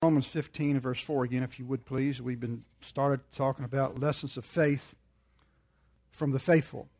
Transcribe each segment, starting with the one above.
Romans 15 and verse 4 again, if you would please. We've been started talking about lessons of faith from the faithful.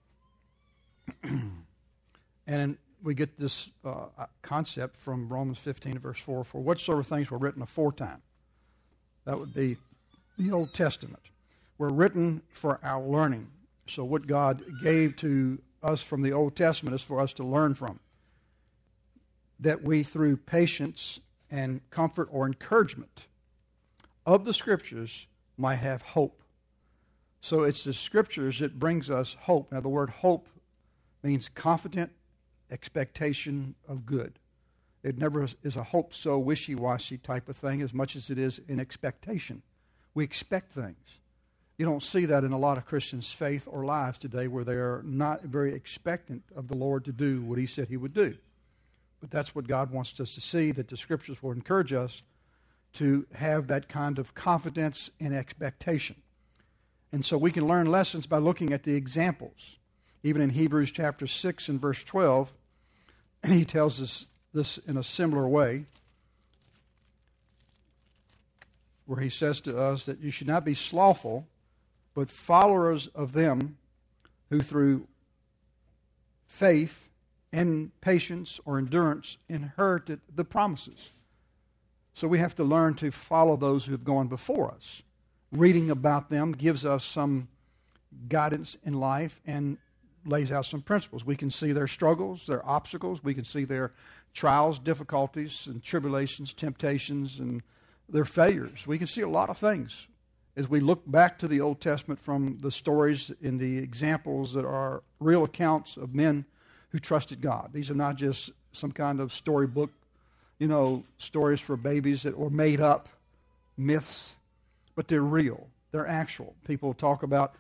And we get this concept from Romans 15 and verse 4. For whatsoever things were written aforetime. That would be the Old Testament. Were written for our learning. So what God gave to us from the Old Testament is for us to learn from. That we, through patience and comfort or encouragement of the Scriptures, might have hope. So it's the Scriptures that brings us hope. Now the word hope means confident expectation of good. It never is a hope so wishy-washy type of thing as much as it is an expectation. We expect things. You don't see that in a lot of Christians' faith or lives today where they are not very expectant of the Lord to do what He said He would do. But that's what God wants us to see, that the Scriptures will encourage us to have that kind of confidence and expectation. And so we can learn lessons by looking at the examples. Even in Hebrews chapter 6 and verse 12, he tells us this in a similar way, where he says to us that you should not be slothful, but followers of them who through faith and patience or endurance inherited the promises. So we have to learn to follow those who have gone before us. Reading about them gives us some guidance in life and lays out some principles. We can see their struggles, their obstacles. We can see their trials, difficulties, and tribulations, temptations, and their failures. We can see a lot of things as we look back to the Old Testament from the stories and the examples that are real accounts of men who trusted God. These are not just some kind of storybook, stories for babies that were made up, myths, but they're real. They're actual. People talk about,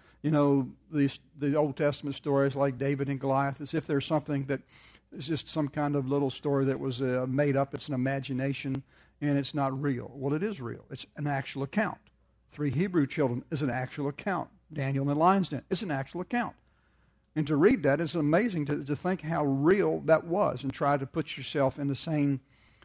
the Old Testament stories like David and Goliath as if there's something that is just some kind of little story that was made up. It's an imagination, and it's not real. Well, it is real. It's an actual account. 3 Hebrew children is an actual account. Daniel in the lion's den is an actual account. And to read that, it's amazing to think how real that was and try to put yourself in the same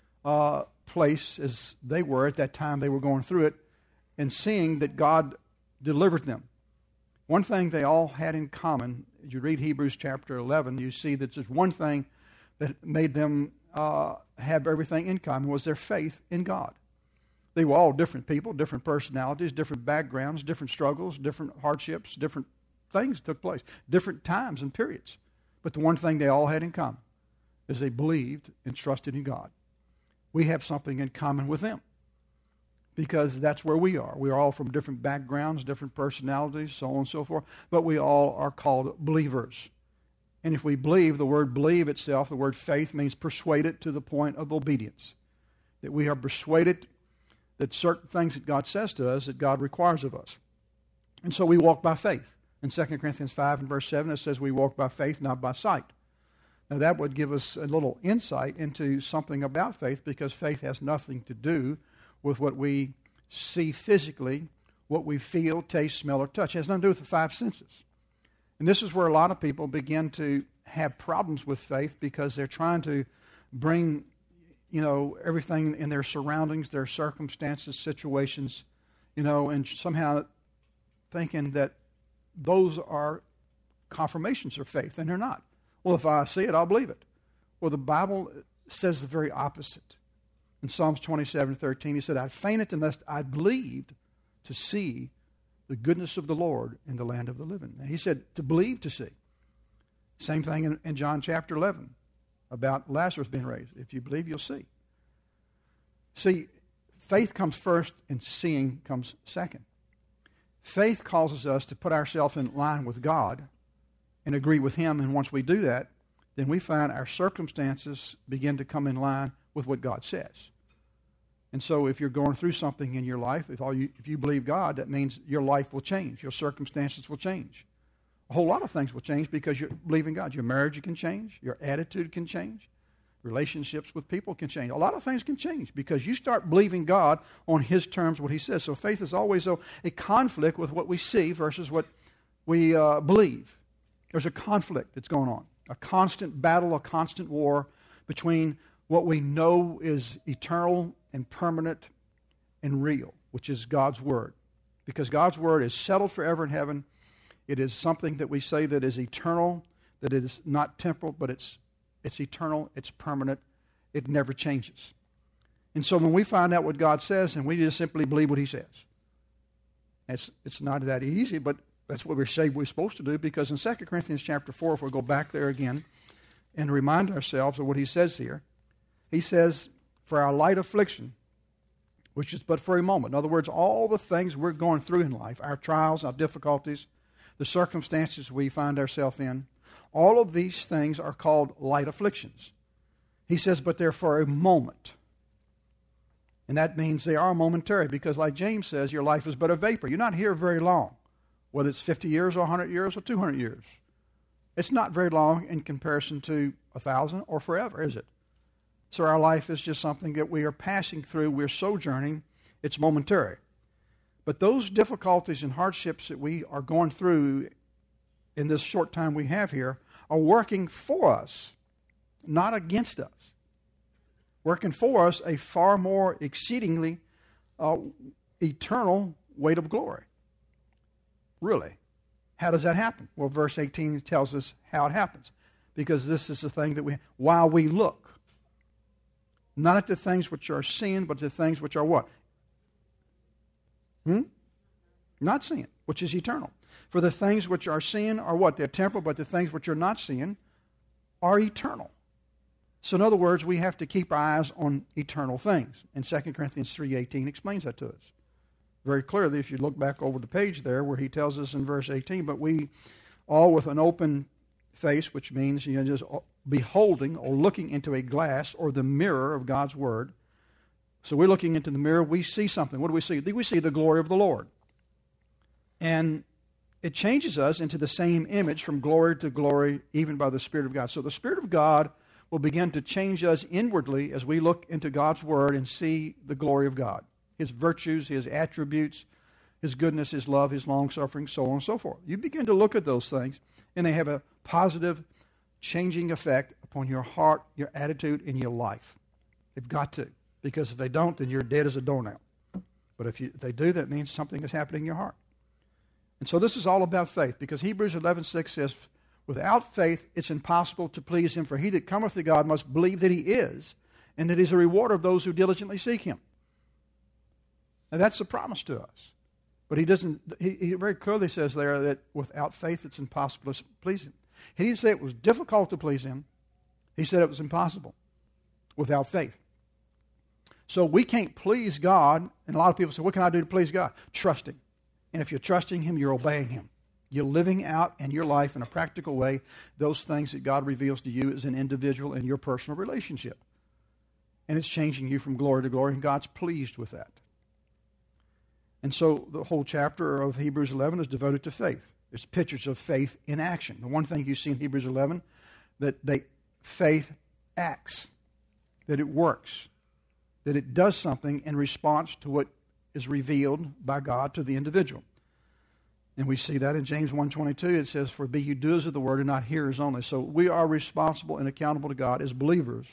place as they were at that time they were going through it and seeing that God delivered them. One thing they all had in common, as you read Hebrews chapter 11, you see that there's one thing that made them have everything in common was their faith in God. They were all different people, different personalities, different backgrounds, different struggles, different hardships, different things took place, different times and periods. But the one thing they all had in common is they believed and trusted in God. We have something in common with them because that's where we are. We are all from different backgrounds, different personalities, so on and so forth, but we all are called believers. And if we believe, the word believe itself, the word faith means persuaded to the point of obedience. That we are persuaded that certain things that God says to us, that God requires of us. And so we walk by faith. In 2 Corinthians 5 and verse 7, it says we walk by faith, not by sight. Now that would give us a little insight into something about faith because faith has nothing to do with what we see physically, what we feel, taste, smell, or touch. It has nothing to do with the 5 senses. And this is where a lot of people begin to have problems with faith because they're trying to bring, everything in their surroundings, their circumstances, situations, and somehow thinking that those are confirmations of faith, and they're not. Well, if I see it, I'll believe it. Well, the Bible says the very opposite. In Psalms 27:13, he said, I fainted unless I believed to see the goodness of the Lord in the land of the living. And he said to believe to see. Same thing in John chapter 11 about Lazarus being raised. If you believe, you'll see. See, faith comes first and seeing comes second. Faith causes us to put ourselves in line with God and agree with Him. And once we do that, then we find our circumstances begin to come in line with what God says. And so if you're going through something in your life, if you believe God, that means your life will change. Your circumstances will change. A whole lot of things will change because you believe in God. Your marriage can change. Your attitude can change. Relationships with people can change. A lot of things can change because you start believing God on His terms, what He says. So faith is always a conflict with what we see versus what we believe. There's a conflict that's going on, a constant battle, a constant war between what we know is eternal and permanent and real, which is God's Word. Because God's Word is settled forever in heaven. It is something that we say that is eternal, that it is not temporal, but it's eternal, it's permanent, it never changes. And so when we find out what God says, and we just simply believe what He says. It's not that easy, but that's what we're supposed to do, because in 2 Corinthians chapter 4, if we go back there again and remind ourselves of what he says here, he says, for our light affliction, which is but for a moment. In other words, all the things we're going through in life, our trials, our difficulties, the circumstances we find ourselves in, all of these things are called light afflictions. He says, but they're for a moment. And that means they are momentary, because like James says, your life is but a vapor. You're not here very long, whether it's 50 years or 100 years or 200 years. It's not very long in comparison to 1,000 or forever, is it? So our life is just something that we are passing through. We're sojourning. It's momentary. But those difficulties and hardships that we are going through in this short time we have here are working for us, not against us. Working for us a far more exceedingly eternal weight of glory. Really. How does that happen? Well, verse 18 tells us how it happens. Because this is the thing that while we look, not at the things which are seen, but the things which are what? Not seen, which is eternal. For the things which are seen are what? They're temporal, but the things which are not seen are eternal. So in other words, we have to keep our eyes on eternal things. And 2 Corinthians 3:18 explains that to us very clearly. If you look back over the page there where he tells us in verse 18, but we all with an open face, which means just beholding or looking into a glass or the mirror of God's Word. So we're looking into the mirror, we see something. What do we see? We see the glory of the Lord. And it changes us into the same image from glory to glory, even by the Spirit of God. So the Spirit of God will begin to change us inwardly as we look into God's Word and see the glory of God. His virtues, His attributes, His goodness, His love, His long-suffering, so on and so forth. You begin to look at those things, and they have a positive, changing effect upon your heart, your attitude, and your life. They've got to, because if they don't, then you're dead as a doornail. But if they do, that means something is happening in your heart. And so this is all about faith, because Hebrews 11:6 says, without faith it's impossible to please Him, for he that cometh to God must believe that He is, and that He is a rewarder of those who diligently seek Him. Now that's a promise to us. But he very clearly says there that without faith it's impossible to please Him. He didn't say it was difficult to please Him. He said it was impossible without faith. So we can't please God, and a lot of people say, what can I do to please God? Trusting. And if you're trusting Him, you're obeying Him. You're living out in your life in a practical way those things that God reveals to you as an individual in your personal relationship. And it's changing you from glory to glory, and God's pleased with that. And so the whole chapter of Hebrews 11 is devoted to faith. It's pictures of faith in action. The one thing you see in Hebrews 11, that faith acts, that it works, that it does something in response to what is revealed by God to the individual. And we see that in James 1:22. It says, for be you doers of the word and not hearers only. So we are responsible and accountable to God as believers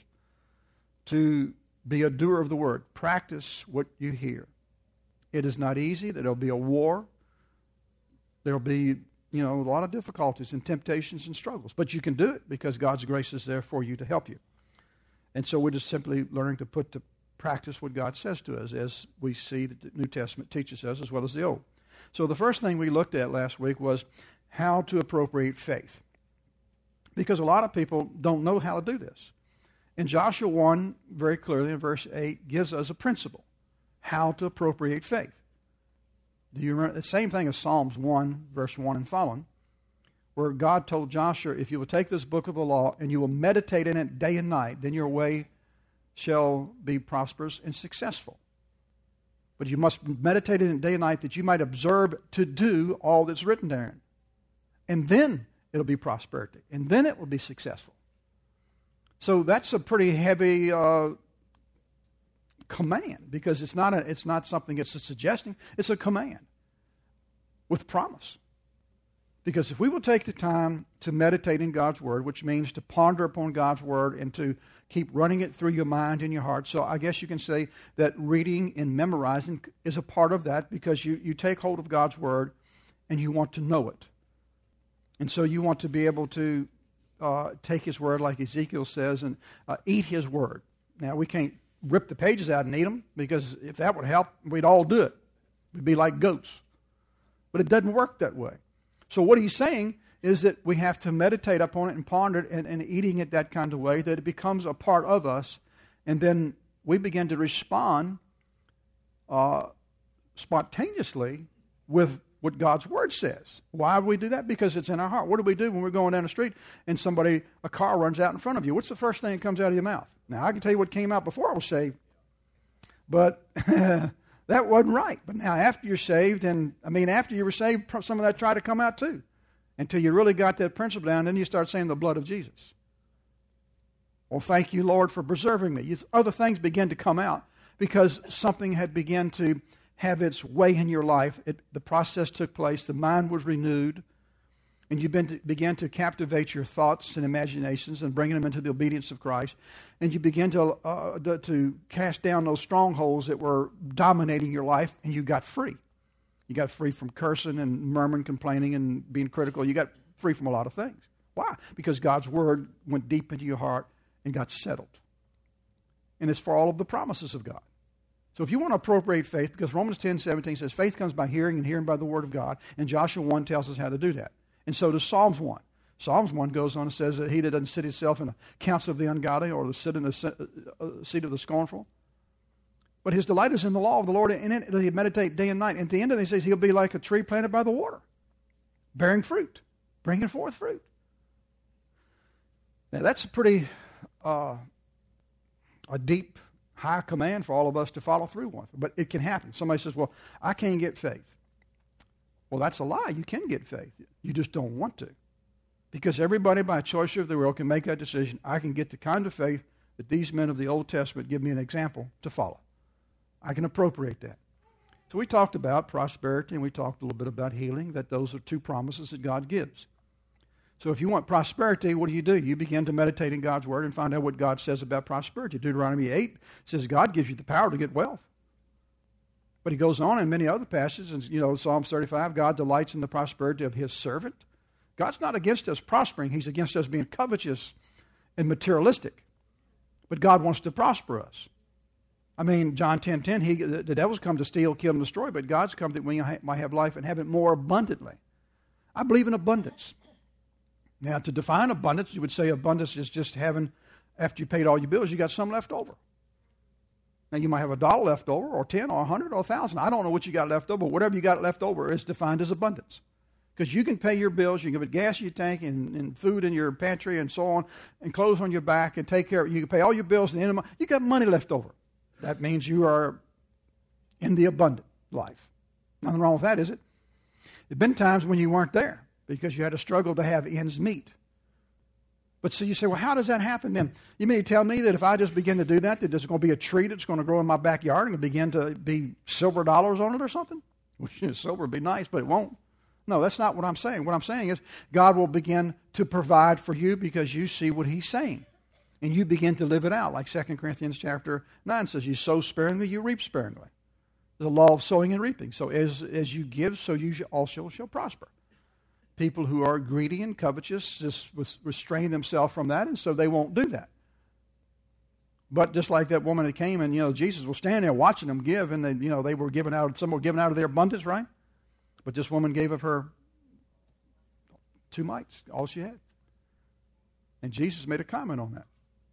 to be a doer of the word. Practice what you hear. It is not easy. There will be a war. There will be, a lot of difficulties and temptations and struggles. But you can do it because God's grace is there for you to help you. And so we're just simply learning to put to practice what God says to us, as we see that the New Testament teaches us as well as the Old. So the first thing we looked at last week was how to appropriate faith. Because a lot of people don't know how to do this. And Joshua 1, very clearly in verse 8, gives us a principle, how to appropriate faith. Do you remember the same thing as Psalms 1, verse 1 and following, where God told Joshua, if you will take this book of the law and you will meditate in it day and night, then your way shall be prosperous and successful. But you must meditate in it day and night that you might observe to do all that's written therein. And then it'll be prosperity. And then it will be successful. So that's a pretty heavy command, because it's not something it's a suggestion, it's a command with promise. Because if we will take the time to meditate in God's Word, which means to ponder upon God's Word and to keep running it through your mind and your heart. So I guess you can say that reading and memorizing is a part of that, because you take hold of God's Word and you want to know it. And so you want to be able to take His Word, like Ezekiel says, and eat His Word. Now, we can't rip the pages out and eat them, because if that would help, we'd all do it. We'd be like goats. But it doesn't work that way. So what he's saying is that we have to meditate upon it and ponder it, and eating it that kind of way that it becomes a part of us, and then we begin to respond spontaneously with what God's Word says. Why do we do that? Because it's in our heart. What do we do when we're going down the street and a car runs out in front of you? What's the first thing that comes out of your mouth? Now, I can tell you what came out before I was saved, but that wasn't right. But now after you're saved, after you were saved, some of that tried to come out too. Until you really got that principle down, then you start saying the blood of Jesus. Well, thank you, Lord, for preserving me. Other things begin to come out because something had begun to have its way in your life. The process took place. The mind was renewed. And you began to captivate your thoughts and imaginations and bringing them into the obedience of Christ. And you begin to cast down those strongholds that were dominating your life, and you got free. You got free from cursing and murmuring, complaining, and being critical. You got free from a lot of things. Why? Because God's Word went deep into your heart and got settled. And it's for all of the promises of God. So if you want to appropriate faith, because Romans 10:17 says faith comes by hearing, and hearing by the Word of God, and Joshua 1 tells us how to do that. And so does Psalms 1. Psalms 1 goes on and says that he that doesn't sit himself in the counsel of the ungodly, or sit in the seat of the scornful, but his delight is in the law of the Lord, and in it he meditate day and night. And at the end of it, he says he'll be like a tree planted by the water, bearing fruit, bringing forth fruit. Now that's a pretty a deep, high command for all of us to follow through with. But it can happen. Somebody says, well, I can't get faith. Well, that's a lie. You can get faith. You just don't want to. Because everybody by choice of the will can make that decision. I can get the kind of faith that these men of the Old Testament give me an example to follow. I can appropriate that. So we talked about prosperity, and we talked a little bit about healing, that those are two promises that God gives. So if you want prosperity, what do? You begin to meditate in God's Word and find out what God says about prosperity. Deuteronomy 8 says God gives you the power to get wealth. But he goes on in many other passages, and Psalm 35, God delights in the prosperity of His servant. God's not against us prospering. He's against us being covetous and materialistic. But God wants to prosper us. John 10:10, the devil's come to steal, kill, and destroy, but God's come that we might have life and have it more abundantly. I believe in abundance. Now, to define abundance, you would say abundance is just having, after you paid all your bills, you got some left over. Now, you might have $1 left over, or 10, or 100, or 1,000. I don't know what you got left over. Whatever you got left over is defined as abundance. Because you can pay your bills, you can put gas in your tank, and food in your pantry, and so on, and clothes on your back, and take care of it. You can pay all your bills, and you got money left over. That means you are in the abundant life. Nothing wrong with that, is it? There have been times when you weren't there because you had to struggle to have ends meet. But so you say, well, how does that happen then? You mean to tell me that if I just begin to do that there's going to be a tree that's going to grow in my backyard and begin to be silver dollars on it or something? Well, silver would be nice, but it won't. No, that's not what I'm saying. What I'm saying is God will begin to provide for you because you see what He's saying. And you begin to live it out. Like 2 Corinthians chapter 9 says, you sow sparingly, you reap sparingly. There's a law of sowing and reaping. So as you give, so you also shall prosper. People who are greedy and covetous just restrain themselves from that, and so they won't do that. But just like that woman that came, and Jesus was standing there watching them give, and they were giving out. Some were giving out of their abundance, right? But this woman gave of her 2 mites, all she had. And Jesus made a comment on that.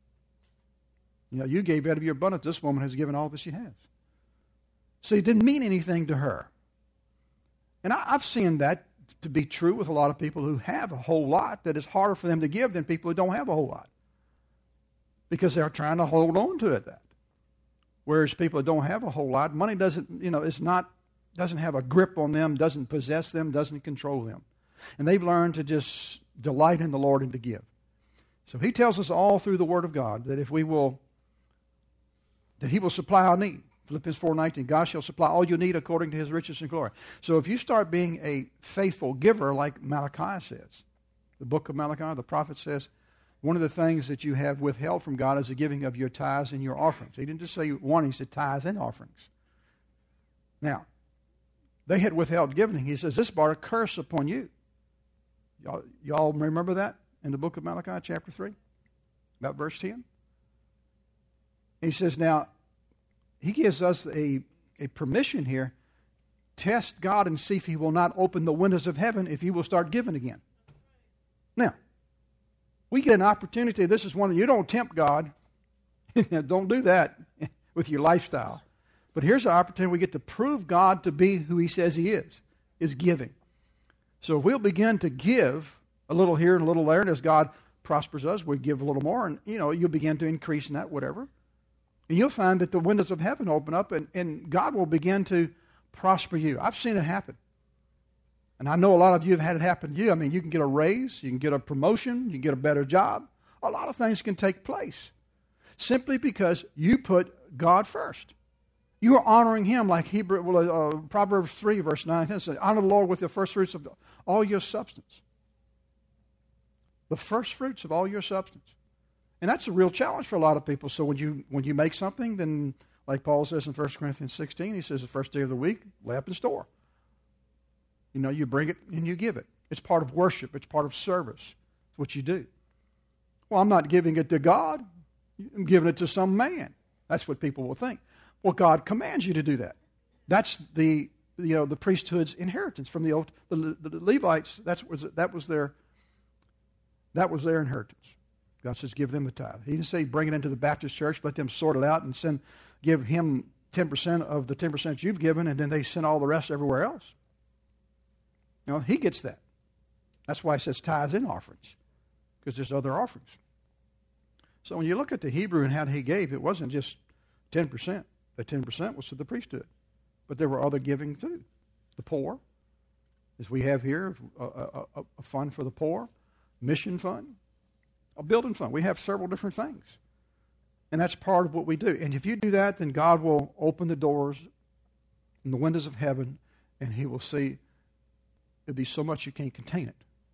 You gave out of your abundance. This woman has given all that she has. So it didn't mean anything to her. And I've seen that to be true with a lot of people who have a whole lot, that it's harder for them to give than people who don't have a whole lot. Because they're trying to hold on to it. Whereas people that don't have a whole lot, money doesn't have a grip on them, doesn't possess them, doesn't control them. And they've learned to just delight in the Lord and to give. So He tells us all through the Word of God that if we will, that He will supply our need. Philippians 4:19, God shall supply all you need according to his riches and glory. So if you start being a faithful giver, like Malachi says, the book of Malachi, the prophet says, one of the things that you have withheld from God is the giving of your tithes and your offerings. He didn't just say one, he said tithes and offerings. Now, they had withheld giving. He says, this brought a curse upon you. Y'all remember that in the book of Malachi, chapter 3? About verse 10? He says, now, he gives us a permission here. Test God and see if he will not open the windows of heaven if you will start giving again. Now, we get an opportunity. This is one that you don't tempt God. Don't do that with your lifestyle. But here's an opportunity we get to prove God to be who he says he is giving. So if we'll begin to give a little here and a little there, and as God prospers us, we give a little more, and you'll begin to increase in that, whatever. And you'll find that the windows of heaven open up, and God will begin to prosper you. I've seen it happen. And I know a lot of you have had it happen to you. I mean, you can get a raise, you can get a promotion, you can get a better job. A lot of things can take place simply because you put God first. You are honoring him like Proverbs 3, verse 9, 10 says, honor the Lord with the first fruits of all your substance. The first fruits of all your substance. And that's a real challenge for a lot of people. So when you make something, then like Paul says in 1 Corinthians 16, he says the first day of the week, lay up in store. You bring it and you give it. It's part of worship. It's part of service. It's what you do. Well, I'm not giving it to God. I'm giving it to some man. That's what people will think. Well, God commands you to do that. That's the priesthood's inheritance from the Levites. That was their inheritance. God says, give them the tithe. He didn't say bring it into the Baptist church, let them sort it out, and give him 10% of the 10% you've given, and then they send all the rest everywhere else. He gets that. That's why he says tithes and offerings, because there's other offerings. So when you look at the Hebrew and how he gave, it wasn't just 10%. The 10% was to the priesthood. But there were other giving too. The poor, as we have here, a fund for the poor, mission fund, a building fund. We have several different things. And that's part of what we do. And if you do that, then God will open the doors and the windows of heaven, and he will see it'll be so much you can't contain it.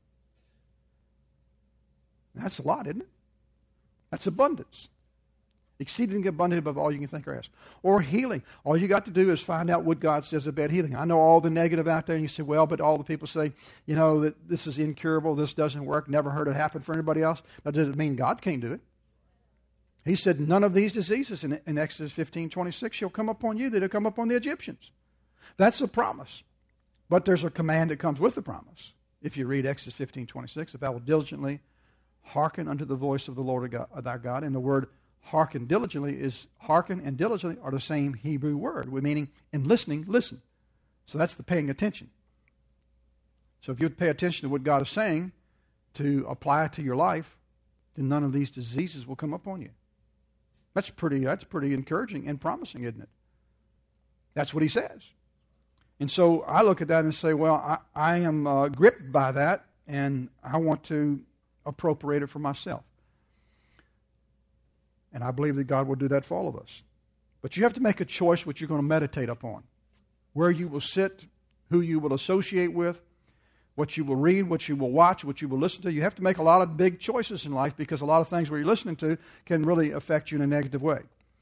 That's a lot, isn't it? That's abundance. Exceeding abundant above all you can think or ask. Or healing. All you got to do is find out what God says about healing. I know all the negative out there, and you say, well, but all the people say, that this is incurable, this doesn't work, never heard it happen for anybody else. Now, does it mean God can't do it? He said, none of these diseases in Exodus 15:26 shall come upon you that have come upon the Egyptians. That's a promise. But there's a command that comes with the promise. If you read Exodus 15:26, if I will diligently hearken unto the voice of the Lord thy God, and the word hearken diligently is hearken and diligently are the same Hebrew word, meaning in listening, listen. So that's the paying attention. So if you would pay attention to what God is saying to apply it to your life, then none of these diseases will come upon you. That's pretty encouraging and promising, isn't it? That's what he says. And so I look at that and say, well, I am gripped by that, and I want to appropriate it for myself. And I believe that God will do that for all of us. But you have to make a choice what you're going to meditate upon. Where you will sit, who you will associate with, what you will read, what you will watch, what you will listen to. You have to make a lot of big choices in life because a lot of things where you're listening to can really affect you in a negative way.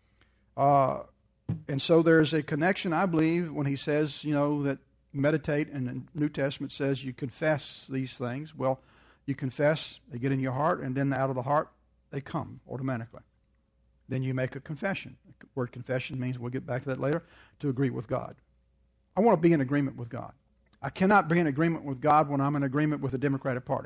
And so there's a connection, I believe, when he says, that meditate, and the New Testament says you confess these things. Well, you confess, they get in your heart, and then out of the heart, they come automatically. Then you make a confession. The word confession means, we'll get back to that later, to agree with God. I want to be in agreement with God. I cannot be in agreement with God when I'm in agreement with the Democratic Party.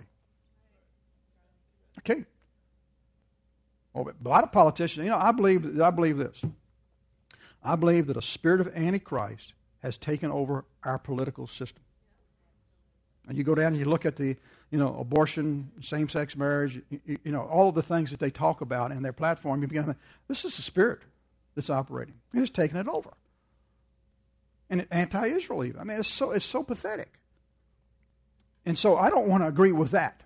Okay. Well, a lot of politicians, I believe this. I believe that a spirit of Antichrist has taken over our political system. And you go down and you look at the, abortion, same-sex marriage, all of the things that they talk about in their platform, you begin to think, this is the spirit that's operating. It's taking it over. And it's anti-Israel even. I mean, it's so pathetic. And so I don't want to agree with that.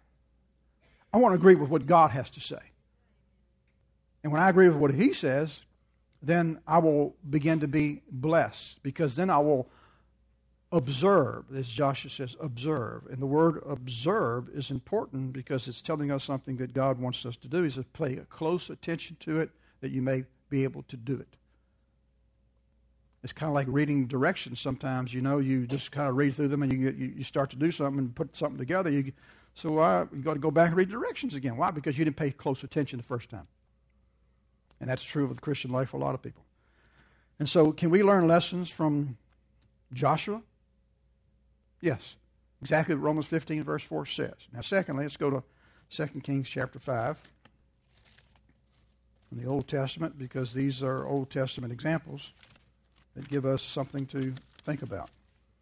I want to agree with what God has to say. And when I agree with what he says, then I will begin to be blessed, because then I will observe, as Joshua says, observe. And the word observe is important because it's telling us something that God wants us to do. He says, pay close attention to it that you may be able to do it. It's kind of like reading directions sometimes. You just kind of read through them and you start to do something and put something together. You got to go back and read directions again. Why? Because you didn't pay close attention the first time. And that's true of the Christian life for a lot of people. And so can we learn lessons from Joshua? Yes, exactly what Romans 15 verse 4 says. Now, secondly, let's go to 2 Kings chapter 5 in the Old Testament, because these are Old Testament examples that give us something to think about.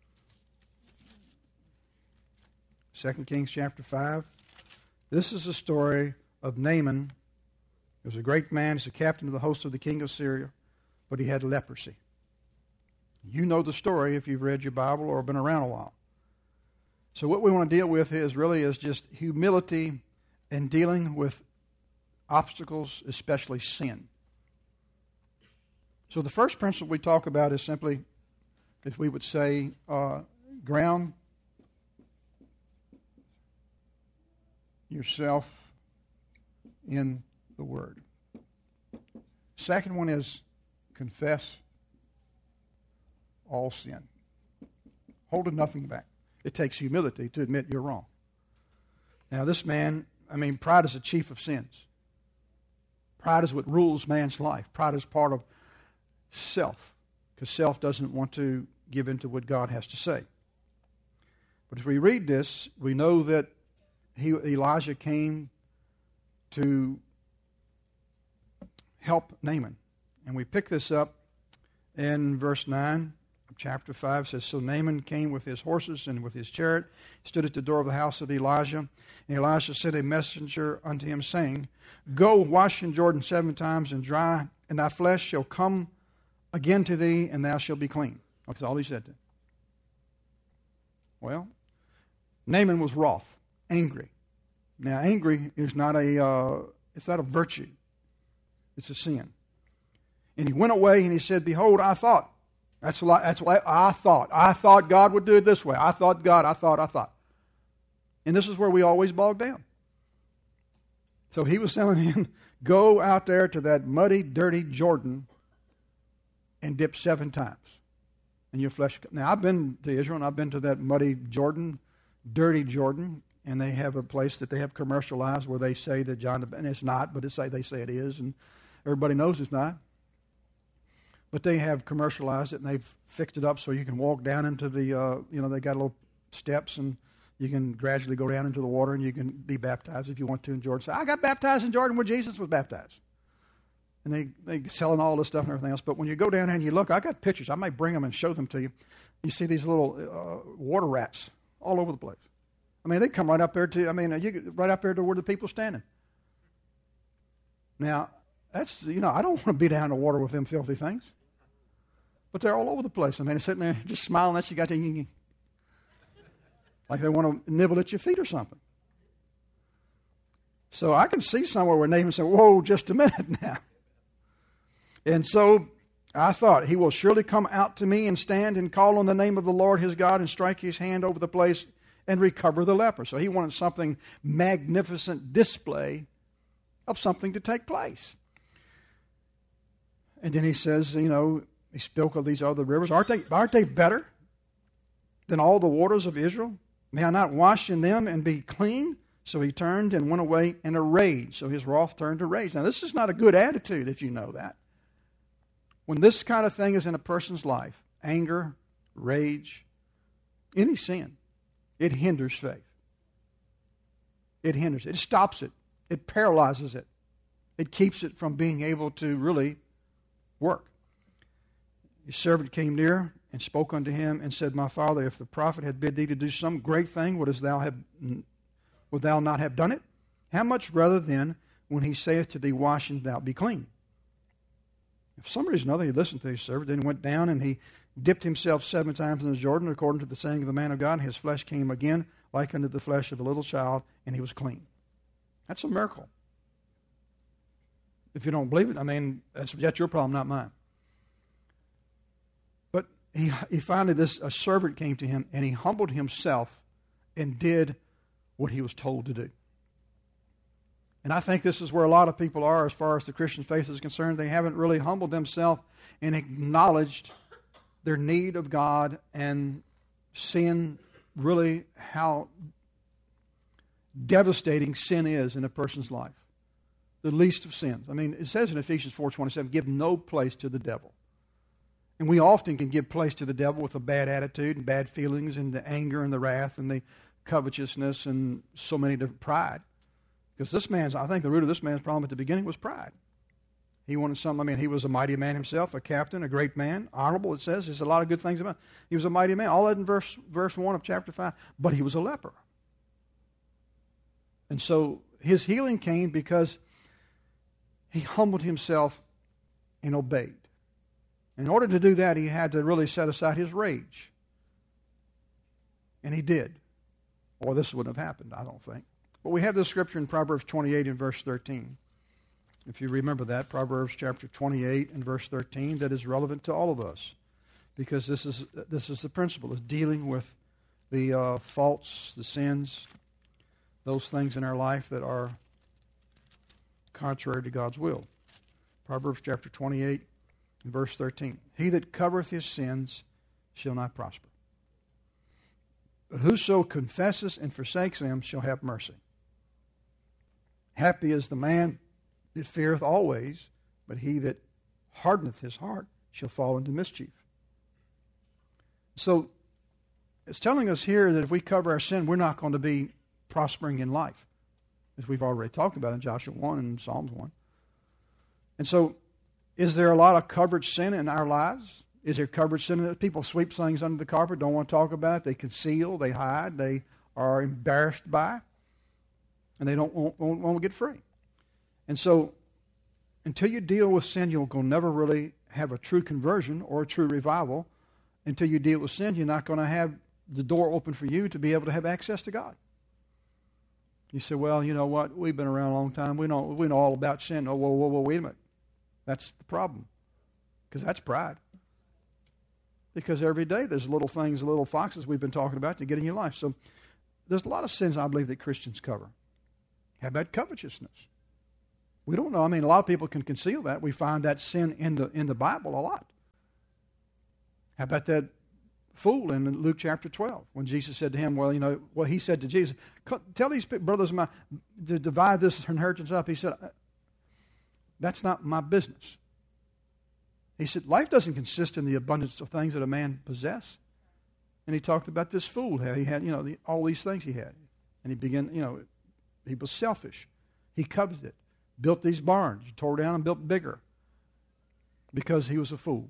2 Kings chapter 5. This is the story of Naaman. He was a great man. He's a captain of the host of the king of Syria, but he had leprosy. You know the story if you've read your Bible or been around a while. So what we want to deal with is just humility and dealing with obstacles, especially sin. So the first principle we talk about is simply, if we would say, ground yourself in the Word. Second one is confess all sin. Holding nothing back. It takes humility to admit you're wrong. Now this man, pride is the chief of sins. Pride is what rules man's life. Pride is part of self, because self doesn't want to give in to what God has to say. But if we read this, we know that Elijah came to help Naaman. And we pick this up in verse 9 of chapter 5. It says, so Naaman came with his horses and with his chariot, stood at the door of the house of Elijah. And Elisha sent a messenger unto him, saying, go wash in Jordan 7 times and dry, and thy flesh shall come again to thee, and thou shalt be clean. That's all he said to him. Well, Naaman was wroth, angry. Now, angry is not it's not a virtue. It's a sin. And he went away and he said, behold, I thought. That's what I thought. I thought God would do it this way. I thought. And this is where we always bog down. So he was telling him, go out there to that muddy, dirty Jordan and dip 7 times. And your flesh. Now, I've been to Israel and I've been to that muddy Jordan, dirty Jordan, and they have a place that they have commercialized where they say that and it's not, but they say it is, and everybody knows it's not. But they have commercialized it, and they've fixed it up so you can walk down into the, they got little steps, and you can gradually go down into the water, and you can be baptized if you want to in Jordan. Say, I got baptized in Jordan where Jesus was baptized. And they selling all this stuff and everything else. But when you go down there and you look, I got pictures. I might bring them and show them to you. You see these little water rats all over the place. They come right up there right up there to where the people are standing. Now, that's, I don't want to be down in the water with them filthy things. But they're all over the place. They're sitting there just smiling at you, like they want to nibble at your feet or something. So I can see somewhere where Naaman said, whoa, just a minute now. And so I thought, he will surely come out to me and stand and call on the name of the Lord his God and strike his hand over the place and recover the leper. So he wanted something magnificent display of something to take place. And then he says, he spoke of these other rivers. Aren't they better than all the waters of Israel? May I not wash in them and be clean? So he turned and went away in a rage. So his wrath turned to rage. Now, this is not a good attitude, if you know that. When this kind of thing is in a person's life, anger, rage, any sin, it hinders faith. It hinders it. It stops it. It paralyzes it. It keeps it from being able to really work. His servant came near and spoke unto him and said, my father, if the prophet had bid thee to do some great thing, would thou not have done it? How much rather then when he saith to thee, wash and thou be clean? For some reason or other, he listened to his servant, then went down and he dipped himself 7 times in the Jordan, according to the saying of the man of God, and his flesh came again like unto the flesh of a little child, and he was clean. That's a miracle. If you don't believe it, I mean, that's your problem, not mine. But he finally, a servant came to him, and he humbled himself and did what he was told to do. And I think this is where a lot of people are as far as the Christian faith is concerned. They haven't really humbled themselves and acknowledged their need of God and seeing really how devastating sin is in a person's life. The least of sins. I mean, it says in Ephesians 4:27, give no place to the devil. And we often can give place to the devil with a bad attitude and bad feelings and the anger and the wrath and the covetousness and so many different pride. Because I think the root of this man's problem at the beginning was pride. He wanted something. I mean, he was a mighty man himself, a captain, a great man, honorable, it says. There's a lot of good things about him. He was a mighty man. All that in verse 1 of chapter 5. But he was a leper. And so his healing came because he humbled himself and obeyed. In order to do that, he had to really set aside his rage. And he did. Or this wouldn't have happened, I don't think. But we have this scripture in Proverbs 28 and verse 13. If you remember that, Proverbs chapter 28 and verse 13, that is relevant to all of us. Because this is the principle, is dealing with the faults, the sins, those things in our life that are contrary to God's will. Proverbs chapter 28 and verse 13. He that covereth his sins shall not prosper. But whoso confesses and forsakes them shall have mercy. Happy is the man that feareth always, but he that hardeneth his heart shall fall into mischief. So it's telling us here that if we cover our sin, we're not going to be prospering in life, as we've already talked about in Joshua 1 and Psalms 1. And so, is there a lot of covered sin in our lives? Is there covered sin that people sweep things under the carpet, don't want to talk about it, they conceal, they hide, they are embarrassed by, and they don't want to get free? And so, until you deal with sin, you'll never really have a true conversion or a true revival. Until you deal with sin, you're not going to have the door open for you to be able to have access to God. You say, well, you know what? We've been around a long time. We know all about sin. Oh, whoa, wait a minute. That's the problem. Because that's pride. Because every day there's little things, little foxes we've been talking about to get in your life. So there's a lot of sins I believe that Christians cover. How about covetousness? We don't know. I mean, a lot of people can conceal that. We find that sin in the Bible a lot. How about that fool in Luke chapter 12 when Jesus said to him, well, you know, what he said to Jesus, tell these brothers of mine to divide this inheritance up. He said, that's not my business. He said, life doesn't consist in the abundance of things that a man possesses. And he talked about this fool, how he had, you know, all these things he had. And he began, you know, he was selfish. He coveted it. Built these barns, tore down and built bigger because he was a fool.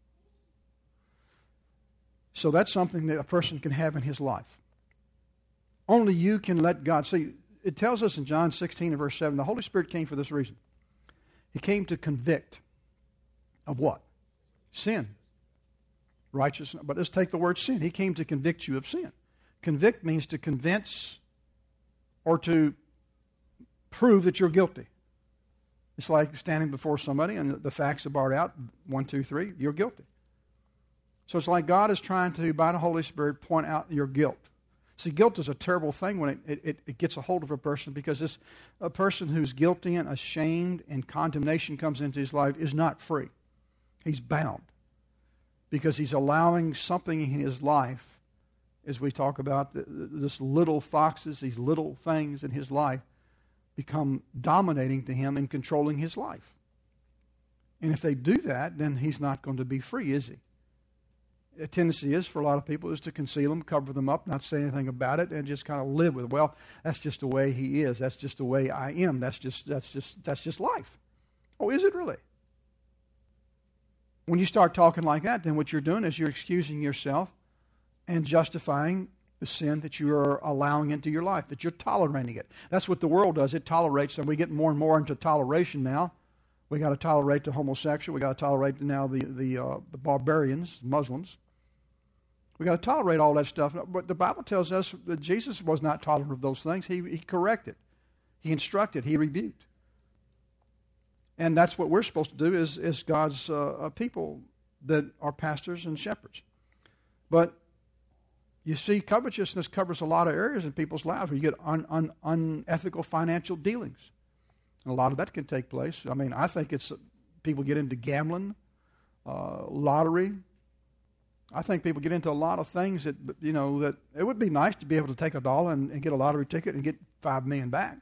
So that's something that a person can have in his life. Only you can let God. See, it tells us in John 16 and verse 7, the Holy Spirit came for this reason. He came to convict of what? Sin. Righteousness. But let's take the word sin. He came to convict you of sin. Convict means to convince or to prove that you're guilty. It's like standing before somebody and the facts are barred out. 1, 2, 3, you're guilty. So it's like God is trying to, by the Holy Spirit, point out your guilt. See, guilt is a terrible thing when it gets a hold of a person, because a person who's guilty and ashamed and condemnation comes into his life is not free. He's bound because he's allowing something in his life, as we talk about this little foxes, these little things in his life, become dominating to him and controlling his life. And if they do that, then he's not going to be free, is he? A tendency is for a lot of people is to conceal them, cover them up, not say anything about it, and just kind of live with it. Well, that's just the way he is. That's just the way I am. That's just life. Oh, is it really? When you start talking like that, then what you're doing is you're excusing yourself and justifying the sin that you are allowing into your life, that you're tolerating it. That's what the world does. It tolerates, and we get more and more into toleration now. We got to tolerate the homosexual. We got to tolerate now the barbarians, Muslims. We got to tolerate all that stuff. But the Bible tells us that Jesus was not tolerant of those things. He corrected, he instructed, he rebuked. And that's what we're supposed to do is God's people that are pastors and shepherds. But you see, covetousness covers a lot of areas in people's lives where you get unethical financial dealings. And a lot of that can take place. I mean, I think it's people get into gambling, lottery. I think people get into a lot of things that, that it would be nice to be able to take $1 and get a lottery ticket and get $5 million back.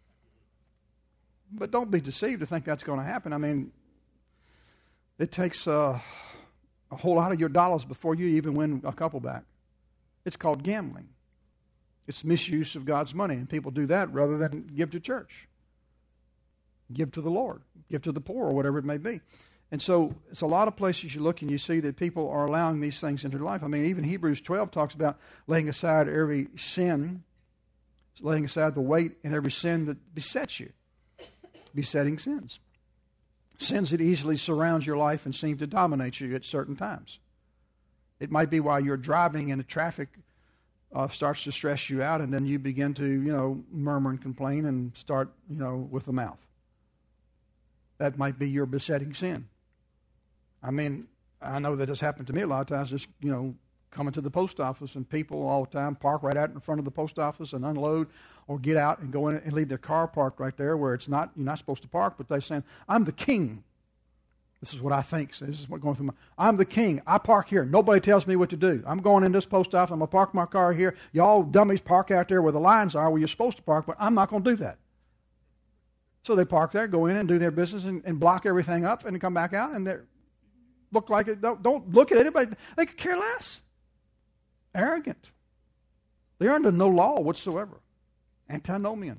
But don't be deceived to think that's going to happen. I mean, it takes a whole lot of your dollars before you even win a couple back. It's called gambling. It's misuse of God's money, and people do that rather than give to church. Give to the Lord. Give to the poor, or whatever it may be. And so it's a lot of places you look and you see that people are allowing these things into their life. I mean, even Hebrews 12 talks about laying aside every sin, laying aside the weight and every sin that besets you. Besetting sins. Sins that easily surround your life and seem to dominate you at certain times. It might be while you're driving and the traffic starts to stress you out, and then you begin to, murmur and complain and start, with the mouth. That might be your besetting sin. I mean, I know that has happened to me a lot of times, just, coming to the post office, and people all the time park right out in front of the post office and unload or get out and go in and leave their car parked right there where you're not supposed to park, but they're saying, I'm the king. This is what I think. So this is what's going through I'm the king. I park here. Nobody tells me what to do. I'm going in this post office. I'm going to park my car here. Y'all dummies park out there where the lines are where you're supposed to park, but I'm not going to do that. So they park there, go in and do their business and block everything up and come back out and they look like it. Don't look at anybody. They could care less. Arrogant. They're under no law whatsoever. Antinomian.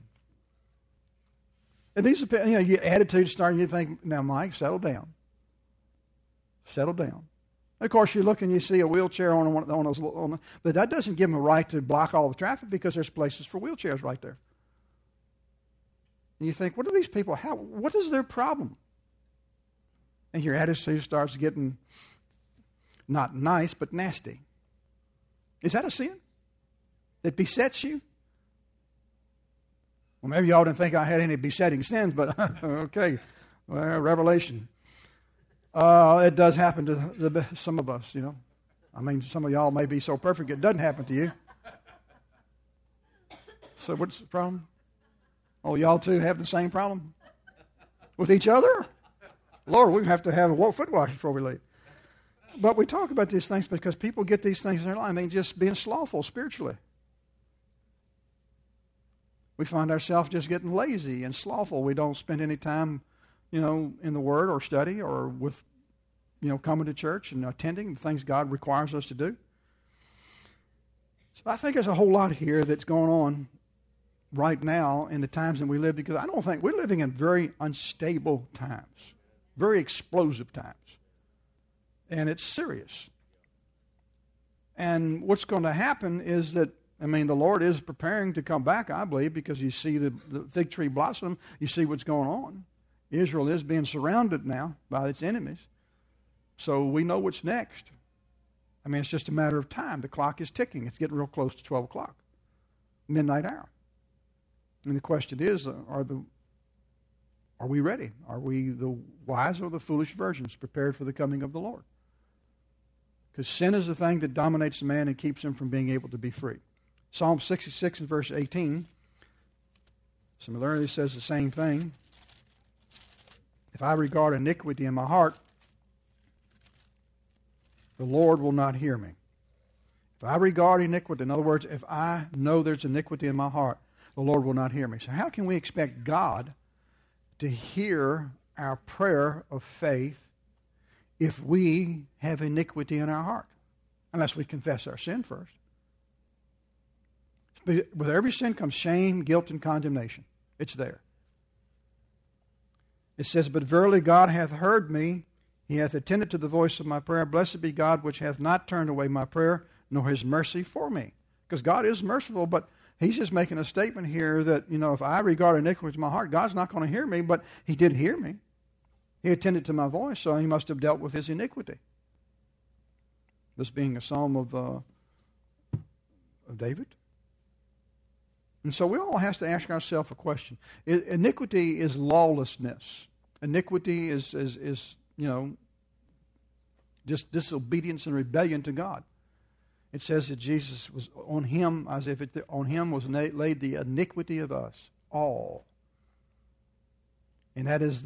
And these are, your attitude starting, you think, now, Mike, settle down. Settle down. Of course, you look and you see a wheelchair on those, but that doesn't give them a right to block all the traffic because there's places for wheelchairs right there. And you think, what are these people? What is their problem? And your attitude starts getting not nice, but nasty. Is that a sin that besets you? Well, maybe y'all didn't think I had any besetting sins, but okay. Well, Revelation. It does happen to some of us, I mean, some of y'all may be so perfect it doesn't happen to you. So what's the problem? Oh, y'all too have the same problem? With each other? Lord, we have to have a foot wash before we leave. But we talk about these things because people get these things in their life. I mean, just being slothful spiritually. We find ourselves just getting lazy and slothful. We don't spend any time, in the Word or study or with, coming to church and attending the things God requires us to do. So I think there's a whole lot here that's going on right now in the times that we live, because I don't think we're living in very unstable times, very explosive times. And it's serious. And what's going to happen is that, the Lord is preparing to come back, I believe, because you see the fig tree blossom. You see what's going on. Israel is being surrounded now by its enemies. So we know what's next. It's just a matter of time. The clock is ticking. It's getting real close to 12 o'clock, midnight hour. And the question is, are we ready? Are we the wise or the foolish virgins prepared for the coming of the Lord? Because sin is the thing that dominates the man and keeps him from being able to be free. Psalm 66 and verse 18 similarly says the same thing. If I regard iniquity in my heart, the Lord will not hear me. If I regard iniquity, in other words, if I know there's iniquity in my heart, the Lord will not hear me. So how can we expect God to hear our prayer of faith if we have iniquity in our heart? Unless we confess our sin first. With every sin comes shame, guilt, and condemnation. It's there. It says, but verily God hath heard me. He hath attended to the voice of my prayer. Blessed be God, which hath not turned away my prayer, nor his mercy for me. Because God is merciful, but he's just making a statement here that, if I regard iniquity in my heart, God's not going to hear me, but he did hear me. He attended to my voice, so he must have dealt with his iniquity. This being a psalm of David. And so we all have to ask ourselves a question. Iniquity is lawlessness. iniquity is just disobedience and rebellion to God. It says that Jesus was on him, as if on him was laid the iniquity of us all. And that is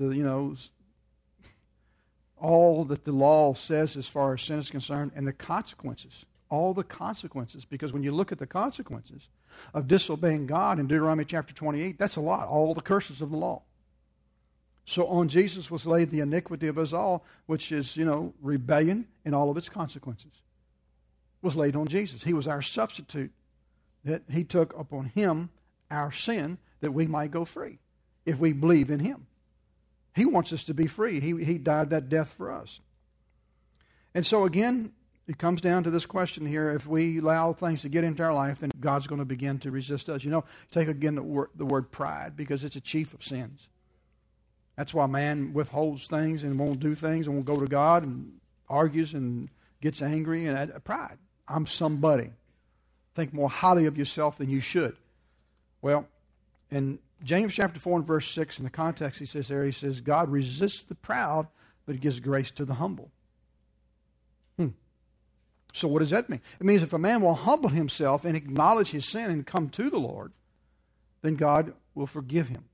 all that the law says as far as sin is concerned, and the consequences. All the consequences. Because when you look at the consequences of disobeying God in Deuteronomy chapter 28, that's a lot. All the curses of the law. So on Jesus was laid the iniquity of us all, which is, rebellion and all of its consequences. Was laid on Jesus. He was our substitute. That he took upon him our sin that we might go free if we believe in him. He wants us to be free. He died that death for us. And so again, it comes down to this question here. If we allow things to get into our life, then God's going to begin to resist us. Take again the word pride, because it's a chief of sins. That's why man withholds things and won't do things and won't go to God and argues and gets angry. And pride. I'm somebody. Think more highly of yourself than you should. Well, in James chapter 4 and verse 6, in the context he says, God resists the proud, but he gives grace to the humble. So what does that mean? It means if a man will humble himself and acknowledge his sin and come to the Lord, then God will forgive him.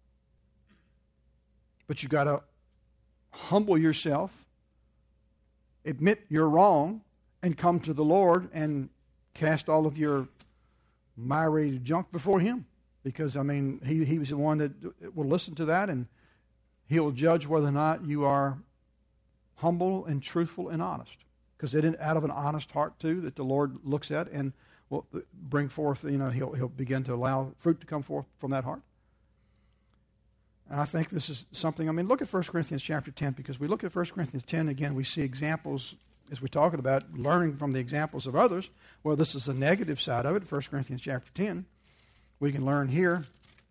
But you got to humble yourself, admit you're wrong, and come to the Lord and cast all of your miry junk before him. Because, he's the one that will listen to that, and he'll judge whether or not you are humble and truthful and honest. Because it is out of an honest heart, too, that the Lord looks at and will bring forth, he'll begin to allow fruit to come forth from that heart. And I think this is something, look at 1 Corinthians chapter 10, because we look at 1 Corinthians 10, again, we see examples, as we're talking about, learning from the examples of others. Well, this is the negative side of it, 1 Corinthians chapter 10. We can learn here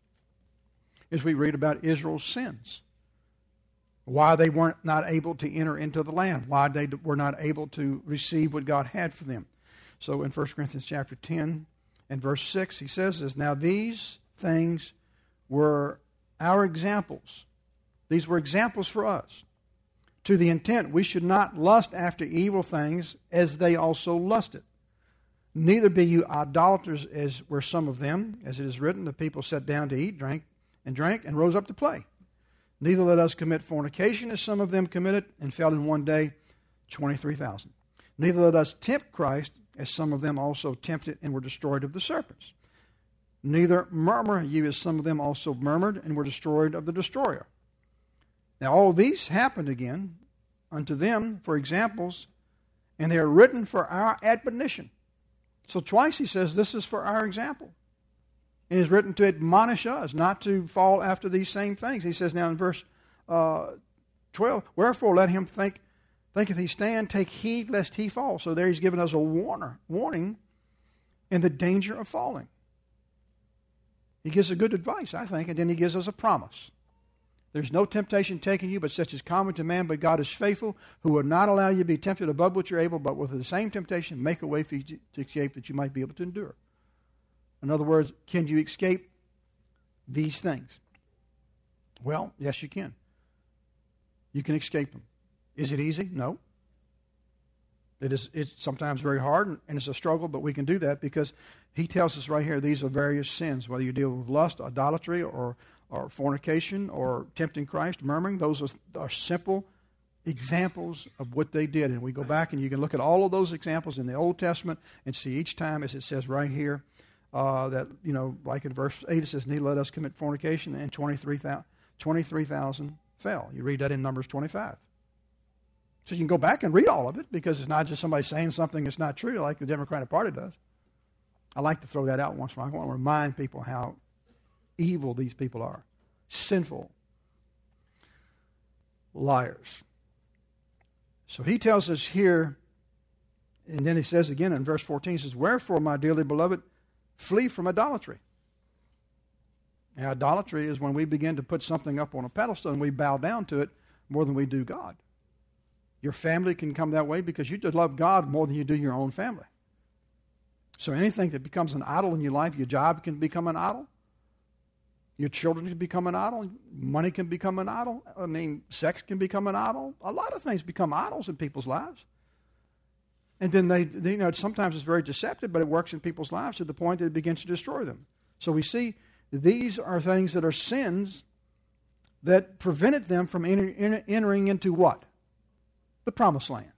as we read about Israel's sins. Why they weren't not able to enter into the land. Why they were not able to receive what God had for them. So in 1 Corinthians chapter 10 and verse 6, he says this, now these things were our examples. These were examples for us. To the intent we should not lust after evil things as they also lusted. Neither be you idolaters as were some of them. As it is written, the people sat down to eat, drank, and rose up to play. Neither let us commit fornication as some of them committed and fell in one day 23,000. Neither let us tempt Christ as some of them also tempted and were destroyed of the serpents. Neither murmur you as some of them also murmured and were destroyed of the destroyer. Now all these happened again unto them for examples, and they are written for our admonition. So twice he says this is for our example. It is written to admonish us not to fall after these same things. He says now in verse 12, wherefore let him thinketh he stand, take heed lest he fall. So there he's given us a warning in the danger of falling. He gives a good advice, I think, and then he gives us a promise. There's no temptation taking you, but such is common to man, but God is faithful, who will not allow you to be tempted above what you're able, but with the same temptation make a way for you to escape that you might be able to endure. In other words, can you escape these things? Well, yes, you can. You can escape them. Is it easy? No. It's sometimes very hard, and it's a struggle, but we can do that because he tells us right here these are various sins, whether you deal with lust, idolatry, or fornication, or tempting Christ, murmuring. Those are simple examples of what they did. And we go back and you can look at all of those examples in the Old Testament and see each time, as it says right here, that, like in verse 8, it says, neither let us commit fornication, and 23,000 fell. You read that in Numbers 25. So you can go back and read all of it, because it's not just somebody saying something that's not true like the Democratic Party does. I like to throw that out once in a while. I want to remind people how evil these people are. Sinful. Liars. So he tells us here, and then he says again in verse 14, he says, wherefore, my dearly beloved, flee from idolatry. Now, idolatry is when we begin to put something up on a pedestal and we bow down to it more than we do God. Your family can come that way because you just love God more than you do your own family. So anything that becomes an idol in your life, your job can become an idol. Your children can become an idol. Money can become an idol. I mean, sex can become an idol. A lot of things become idols in people's lives. And then they sometimes it's very deceptive, but it works in people's lives to the point that it begins to destroy them. So we see these are things that are sins that prevented them from entering into what? The promised land.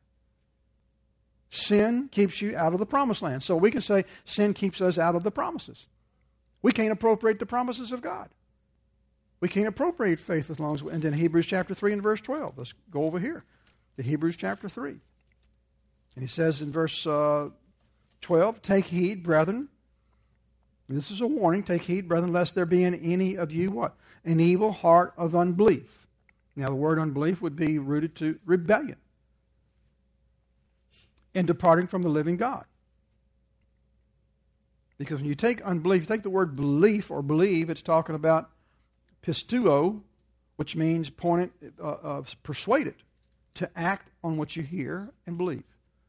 Sin keeps you out of the promised land. So we can say sin keeps us out of the promises. We can't appropriate the promises of God. We can't appropriate faith as long as and then Hebrews chapter 3 and verse 12. Let's go over here to Hebrews chapter 3. And he says in verse 12, take heed, brethren. And this is a warning. Take heed, brethren, lest there be in any of you what? An evil heart of unbelief. Now the word unbelief would be rooted to rebellion and departing from the living God. Because when you take unbelief, you take the word belief or believe, it's talking about pisteuo, which means persuaded, to act on what you hear and believe.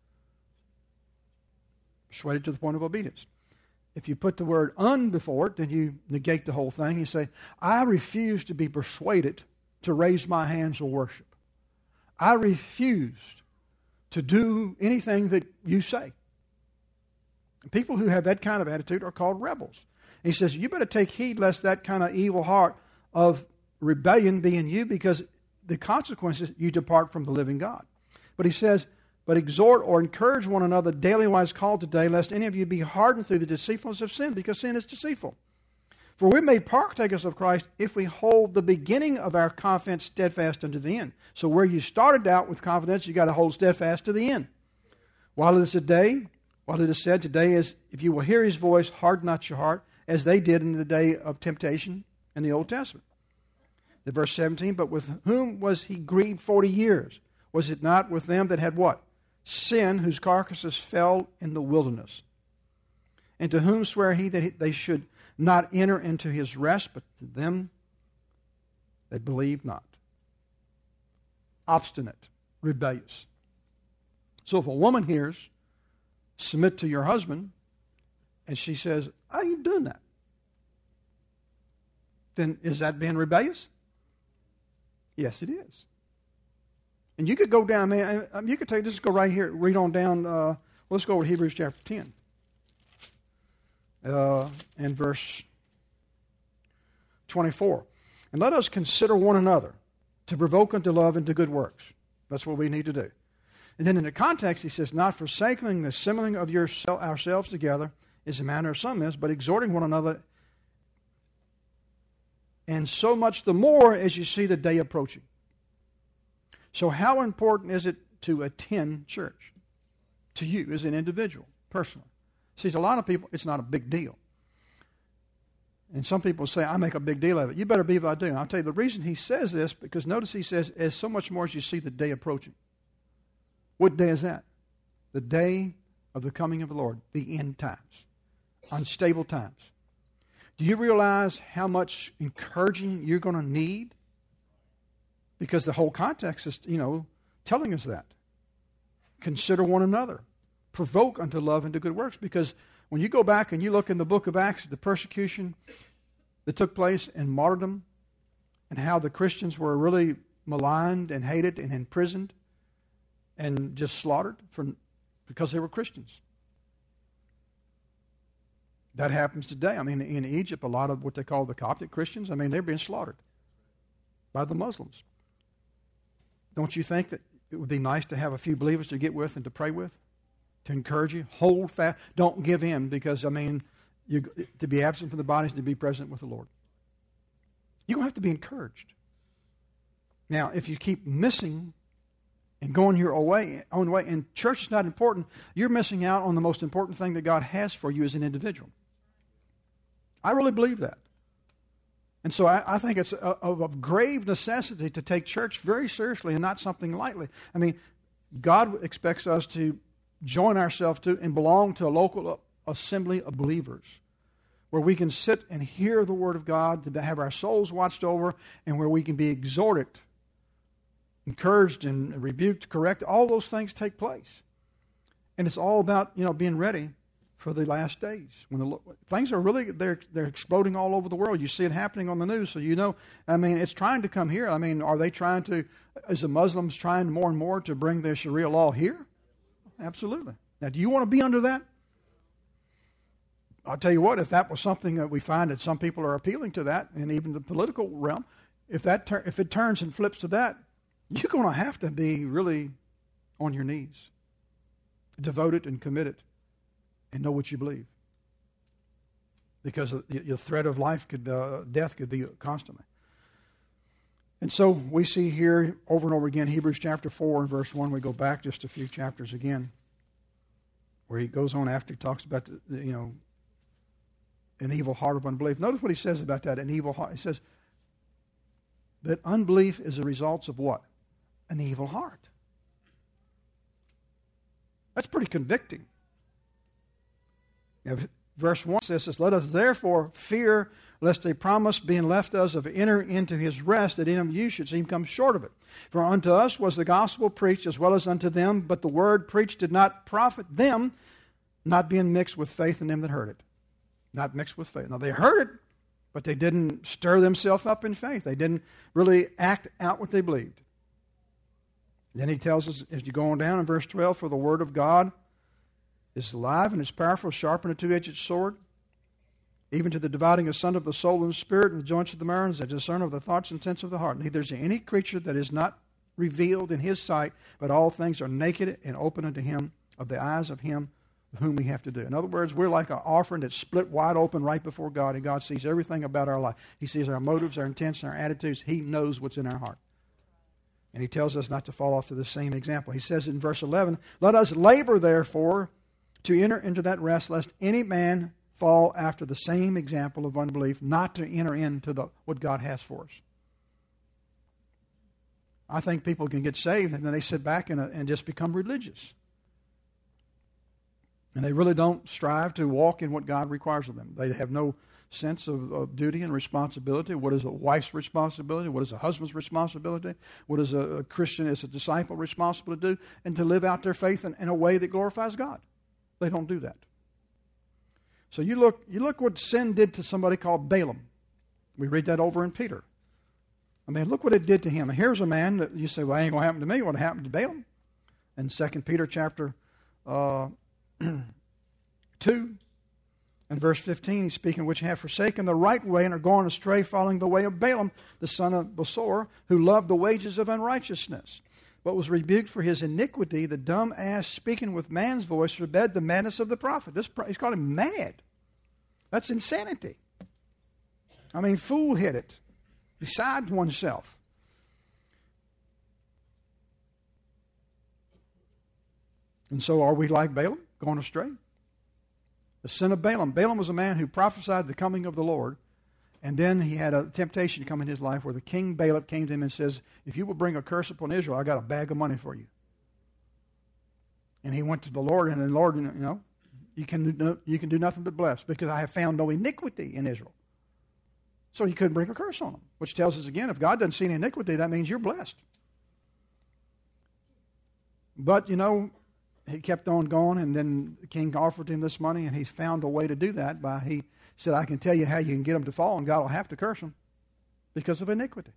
Persuaded to the point of obedience. If you put the word un before it, then you negate the whole thing. You say, I refuse to be persuaded to raise my hands or worship. I refuse to do anything that you say. And people who have that kind of attitude are called rebels. And he says, you better take heed lest that kind of evil heart of rebellion be in you, because the consequences, you depart from the living God. But he says, but exhort or encourage one another daily while it's called today, lest any of you be hardened through the deceitfulness of sin, because sin is deceitful. For we're made partakers of Christ if we hold the beginning of our confidence steadfast unto the end. So where you started out with confidence, you got to hold steadfast to the end. While it is today, while it is said today is, if you will hear his voice, harden not your heart, as they did in the day of temptation in the Old Testament. The verse 17, but with whom was he grieved 40 years? Was it not with them that had what? Sin, whose carcasses fell in the wilderness. And to whom sware he that they should not enter into his rest, but to them that believe not. Obstinate, rebellious. So if a woman hears, submit to your husband, and she says, I ain't doing that, then is that being rebellious? Yes, it is. And you could go down there, you could take, just go right here, read on down, let's go over to Hebrews chapter 10. And verse 24. And let us consider one another to provoke unto love and to good works. That's what we need to do. And then in the context, he says, not forsaking the assembling of ourselves together is a manner of some is, but exhorting one another, and so much the more as you see the day approaching. So how important is it to attend church? To you as an individual, personally. See, to a lot of people, it's not a big deal. And some people say, I make a big deal of it. You better believe I do. And I'll tell you the reason he says this, because notice he says, as so much more as you see the day approaching. What day is that? The day of the coming of the Lord, the end times, unstable times. Do you realize how much encouraging you're going to need? Because the whole context is, telling us that. Consider one another. Provoke unto love and to good works. Because when you go back and you look in the book of Acts, the persecution that took place in martyrdom, and how the Christians were really maligned and hated and imprisoned and just slaughtered because they were Christians. That happens today. I mean, in Egypt, a lot of what they call the Coptic Christians, they're being slaughtered by the Muslims. Don't you think that it would be nice to have a few believers to get with and to pray with? To encourage you? Hold fast. Don't give in, because, to be absent from the body is to be present with the Lord. You're going to have to be encouraged. Now, if you keep missing and going your own way, and church is not important, you're missing out on the most important thing that God has for you as an individual. I really believe that. And so I think it's of grave necessity to take church very seriously and not something lightly. God expects us to join ourselves to and belong to a local assembly of believers where we can sit and hear the Word of God, to have our souls watched over, and where we can be exhorted, encouraged, and rebuked, corrected. All those things take place. And it's all about, being ready for the last days. Things are really, they're exploding all over the world. You see it happening on the news, so you know, it's trying to come here. Are they trying to, is the Muslims trying more and more to bring their Sharia law here? Absolutely. Now, do you want to be under that? I'll tell you what, if that was something that we find that some people are appealing to that, and even the political realm, if it turns and flips to that, you're going to have to be really on your knees, devoted and committed, and know what you believe. Because the threat of death could be constantly. And so we see here over and over again, Hebrews chapter 4 and verse 1, we go back just a few chapters again, where he goes on after he talks about, an evil heart of unbelief. Notice what he says about that, an evil heart. He says that unbelief is a result of what? An evil heart. That's pretty convicting. Verse 1 says this, let us therefore fear lest a promise being left us of enter into his rest, that any of you should seem come short of it. For unto us was the gospel preached as well as unto them, but the word preached did not profit them, not being mixed with faith in them that heard it. Not mixed with faith. Now they heard it, but they didn't stir themselves up in faith. They didn't really act out what they believed. Then he tells us, as you go on down in verse 12, for the word of God is alive and is powerful, sharper than a two-edged sword, even to the dividing asunder of the soul and the spirit and the joints of the marrow, and the discerner of the thoughts and intents of the heart. Neither is there any creature that is not revealed in his sight, but all things are naked and open unto him of the eyes of him with whom we have to do. In other words, we're like an offering that's split wide open right before God, and God sees everything about our life. He sees our motives, our intents, and our attitudes. He knows what's in our heart. And he tells us not to fall off to the same example. He says in verse 11, let us labor, therefore, to enter into that rest, lest any man fall after the same example of unbelief, not to enter into what God has for us. I think people can get saved and then they sit back and just become religious. And they really don't strive to walk in what God requires of them. They have no sense of duty and responsibility. What is a wife's responsibility? What is a husband's responsibility? What is a Christian, as a disciple, responsible to do? And to live out their faith in a way that glorifies God. They don't do that. So you look what sin did to somebody called Balaam. We read that over in Peter. Look what it did to him. And here's a man that you say, well, that ain't going to happen to me. What happened to Balaam? In 2 Peter chapter 2 and verse 15, he's speaking, which have forsaken the right way and are gone astray, following the way of Balaam, the son of Bosor, who loved the wages of unrighteousness, but was rebuked for his iniquity. The dumb ass, speaking with man's voice, forbade the madness of the prophet. He's called him mad. That's insanity. Fool-headed, beside oneself. And so are we like Balaam, going astray? The sin of Balaam. Balaam was a man who prophesied the coming of the Lord, and then he had a temptation come in his life where the king Balak came to him and says, if you will bring a curse upon Israel, I got a bag of money for you. And he went to the Lord, and the Lord, you can do nothing but bless, because I have found no iniquity in Israel. So he couldn't bring a curse on them, which tells us again, if God doesn't see any iniquity, that means you're blessed. But, he kept on going, and then the king offered him this money, and he found a way to do that he said, I can tell you how you can get them to fall, and God will have to curse them because of iniquity.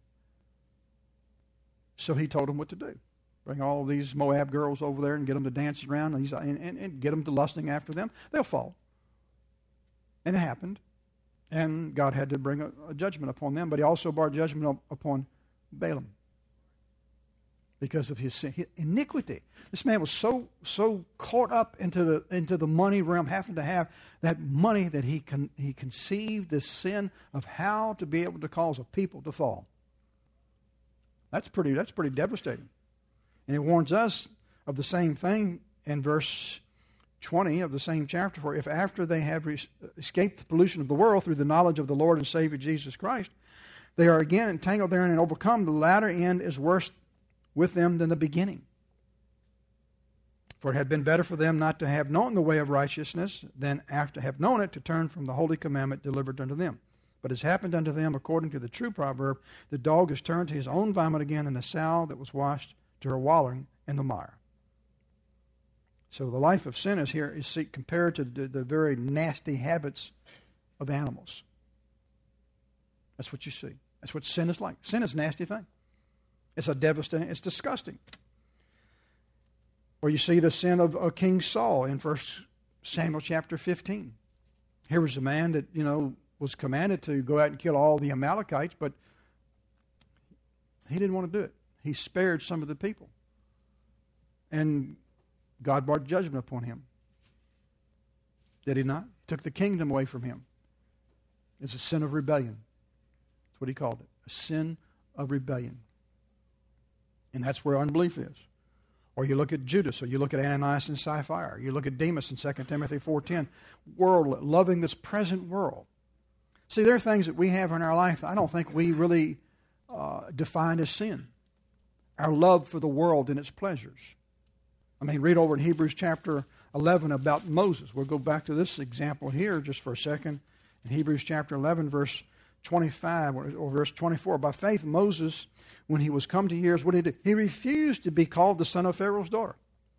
So he told him what to do. Bring all of these Moab girls over there and get them to dance around and get them to lusting after them. They'll fall. And it happened. And God had to bring a judgment upon them, but he also brought judgment upon Balaam because of his iniquity. This man was so caught up into the money realm, having to have that money, that he conceived this sin of how to be able to cause a people to fall. That's pretty devastating. And it warns us of the same thing in verse 20 of the same chapter, for if after they have escaped the pollution of the world through the knowledge of the Lord and Savior Jesus Christ, they are again entangled therein and overcome, the latter end is worse with them than the beginning. For it had been better for them not to have known the way of righteousness than after have known it to turn from the holy commandment delivered unto them. But as happened unto them according to the true proverb, the dog is turned to his own vomit again, and the sow that was washed to her wallowing in the mire. So the life of sin is compared to the very nasty habits of animals. That's what you see. That's what sin is like. Sin is a nasty thing. It's a devastating, it's disgusting. Or you see the sin of King Saul in 1 Samuel chapter 15. Here was a man that, was commanded to go out and kill all the Amalekites, but he didn't want to do it. He spared some of the people. And God brought judgment upon him. Did he not? Took the kingdom away from him. It's a sin of rebellion. That's what he called it. A sin of rebellion. And that's where unbelief is. Or you look at Judas, or you look at Ananias and Sapphira. You look at Demas in 2 Timothy 4:10. World, loving this present world. See, there are things that we have in our life that I don't think we really define as sin. Our love for the world and its pleasures. I mean, read over in Hebrews chapter 11 about Moses. We'll go back to this example here just for a second. In Hebrews chapter 11, verse 25 or verse 24. By faith, Moses, when he was come to years, what did he do? He refused to be called the son of Pharaoh's daughter.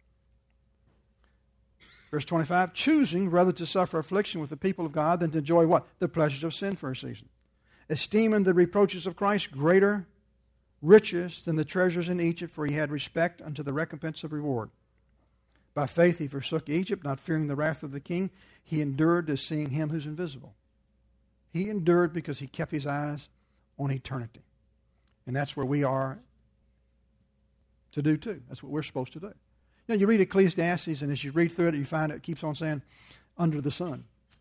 Verse 25, choosing rather to suffer affliction with the people of God than to enjoy what? The pleasures of sin for a season. Esteeming the reproaches of Christ greater riches than the treasures in Egypt, for he had respect unto the recompense of reward. By faith he forsook Egypt, not fearing the wrath of the king. He endured to seeing him who's invisible. He endured because he kept his eyes on eternity. And that's where we are to do too. That's what we're supposed to do. You read Ecclesiastes, and as you read through it, you find it keeps on saying, under the sun.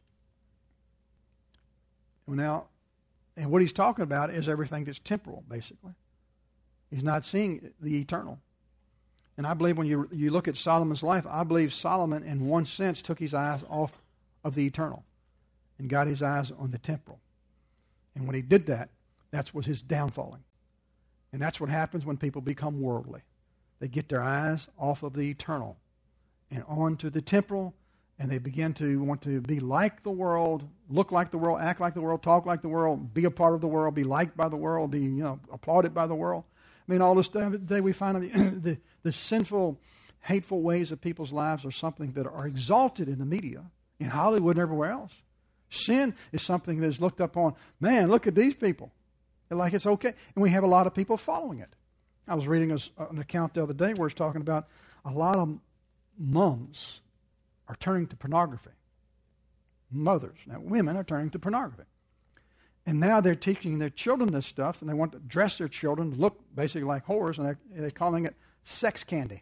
Now, and what he's talking about is everything that's temporal, basically. He's not seeing the eternal. And I believe when you look at Solomon's life, I believe Solomon, in one sense, took his eyes off of the eternal and got his eyes on the temporal. And when he did that, that was his downfalling. And that's what happens when people become worldly. They get their eyes off of the eternal and on to the temporal, and they begin to want to be like the world, look like the world, act like the world, talk like the world, be a part of the world, be liked by the world, be applauded by the world. I mean, all this stuff today we find the sinful, hateful ways of people's lives are something that are exalted in the media, in Hollywood and everywhere else. Sin is something that is looked upon. Man, look at these people. Like it's okay. And we have a lot of people following it. I was reading an account the other day where it's talking about a lot of moms are turning to pornography. Mothers. Now, women are turning to pornography. And now they're teaching their children this stuff, and they want to dress their children to look basically like whores, and they're calling it sex candy.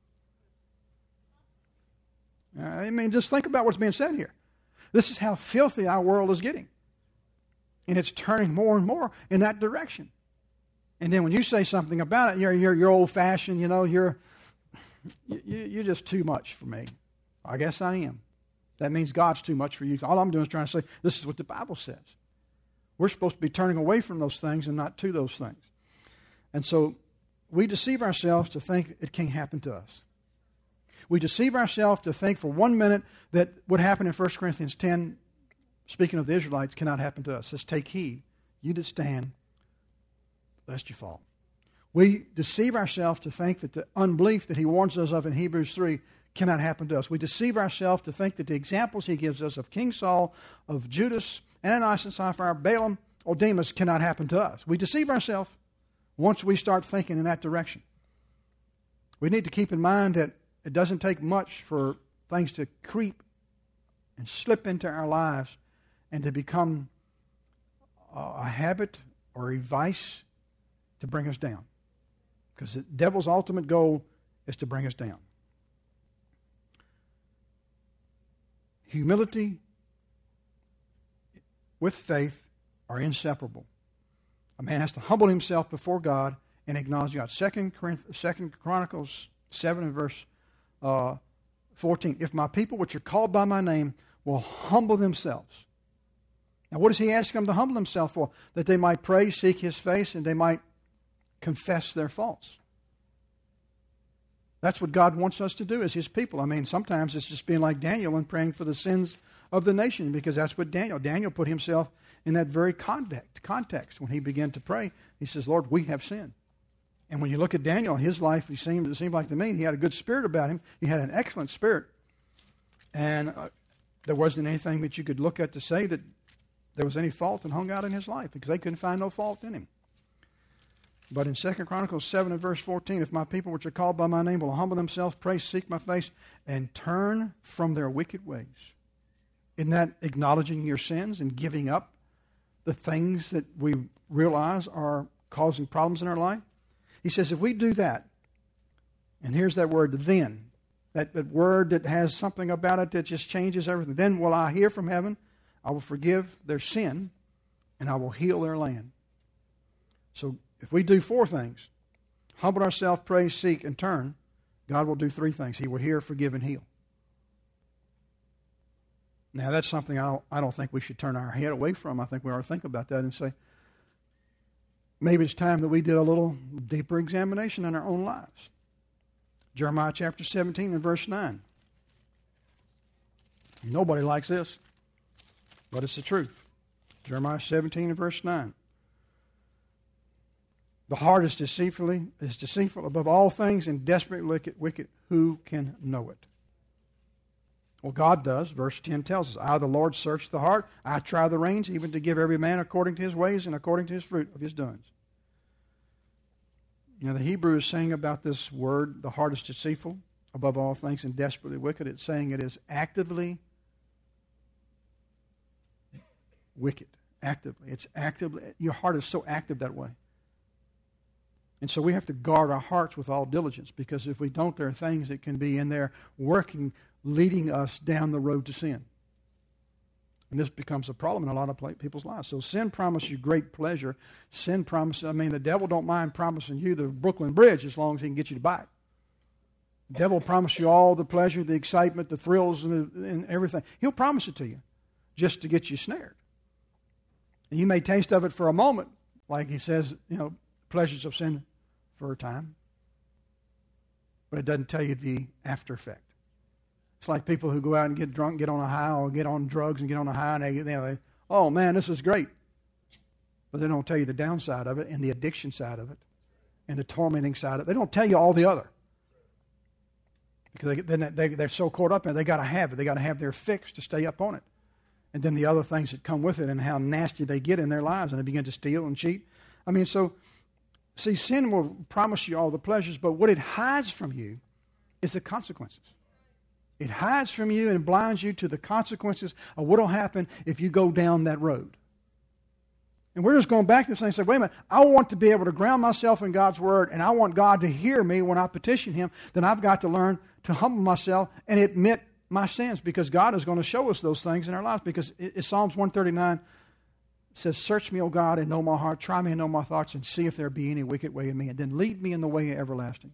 I mean, just think about what's being said here. This is how filthy our world is getting. And it's turning more and more in that direction. And then when you say something about it, you're old-fashioned, you're just too much for me. I guess I am. That means God's too much for you. All I'm doing is trying to say, this is what the Bible says. We're supposed to be turning away from those things and not to those things. And so we deceive ourselves to think it can't happen to us. We deceive ourselves to think for 1 minute that what happened in 1 Corinthians 10, speaking of the Israelites, cannot happen to us. It says, take heed, you that stand, lest you fall. We deceive ourselves to think that the unbelief that he warns us of in Hebrews 3 cannot happen to us. We deceive ourselves to think that the examples he gives us of King Saul, of Judas, Ananias and Sapphira, Balaam, or Demas cannot happen to us. We deceive ourselves once we start thinking in that direction. We need to keep in mind that it doesn't take much for things to creep and slip into our lives and to become a habit or a vice to bring us down. Because the devil's ultimate goal is to bring us down. Humility with faith are inseparable. A man has to humble himself before God and acknowledge God. 2 Chronicles 7 and verse 14. If my people which are called by my name will humble themselves. Now what does he ask them to humble themselves for? That they might pray, seek his face, and they might confess their faults. That's what God wants us to do as his people. I mean, sometimes it's just being like Daniel and praying for the sins of the nation, because that's what Daniel put himself in that very context. When he began to pray, he says, Lord, we have sinned. And when you look at Daniel, his life, it seemed like to me, he had a good spirit about him. He had an excellent spirit. And there wasn't anything that you could look at to say that there was any fault that hung out in his life, because they couldn't find no fault in him. But in 2 Chronicles 7 and verse 14, if my people which are called by my name will humble themselves, pray, seek my face, and turn from their wicked ways. Isn't that acknowledging your sins and giving up the things that we realize are causing problems in our life? He says if we do that, and here's that word, then, that word that has something about it that just changes everything. Then will I hear from heaven, I will forgive their sin, and I will heal their land. So if we do 4 things, humble ourselves, pray, seek, and turn, God will do 3 things. He will hear, forgive, and heal. Now, that's something I don't think we should turn our head away from. I think we ought to think about that and say, maybe it's time that we did a little deeper examination in our own lives. Jeremiah chapter 17 and verse 9. Nobody likes this, but it's the truth. Jeremiah 17 and verse 9. The heart is deceitful above all things and desperately wicked. Who can know it? Well, God does. Verse 10 tells us, I, the Lord, search the heart. I try the reins, even to give every man according to his ways and according to his fruit of his doings. Now, the Hebrew is saying about this word, the heart is deceitful above all things and desperately wicked. It's saying it is actively wicked. Actively. It's actively, your heart is so active that way. And so we have to guard our hearts with all diligence, because if we don't, there are things that can be in there working, leading us down the road to sin. And this becomes a problem in a lot of people's lives. So sin promises you great pleasure. Sin promises, the devil don't mind promising you the Brooklyn Bridge as long as he can get you to buy it. The devil will promise you all the pleasure, the excitement, the thrills, and everything. He'll promise it to you just to get you snared. And you may taste of it for a moment, like he says, pleasures of sin for a time. But it doesn't tell you the after effect. It's like people who go out and get drunk, get on a high, or get on drugs and get on a high, and they oh man, this is great. But they don't tell you the downside of it, and the addiction side of it, and the tormenting side of it. They don't tell you all the other. Because they're so caught up in it, they got to have it. They got to have their fix to stay up on it. And then the other things that come with it and how nasty they get in their lives, and they begin to steal and cheat. See, sin will promise you all the pleasures, but what it hides from you is the consequences. It hides from you and blinds you to the consequences of what will happen if you go down that road. And we're just going back to this thing and say, wait a minute, I want to be able to ground myself in God's Word, and I want God to hear me when I petition Him. Then I've got to learn to humble myself and admit my sins, because God is going to show us those things in our lives. Because Psalms 139 says, search me, O God, and know my heart. Try me and know my thoughts, and see if there be any wicked way in me, and then lead me in the way everlasting.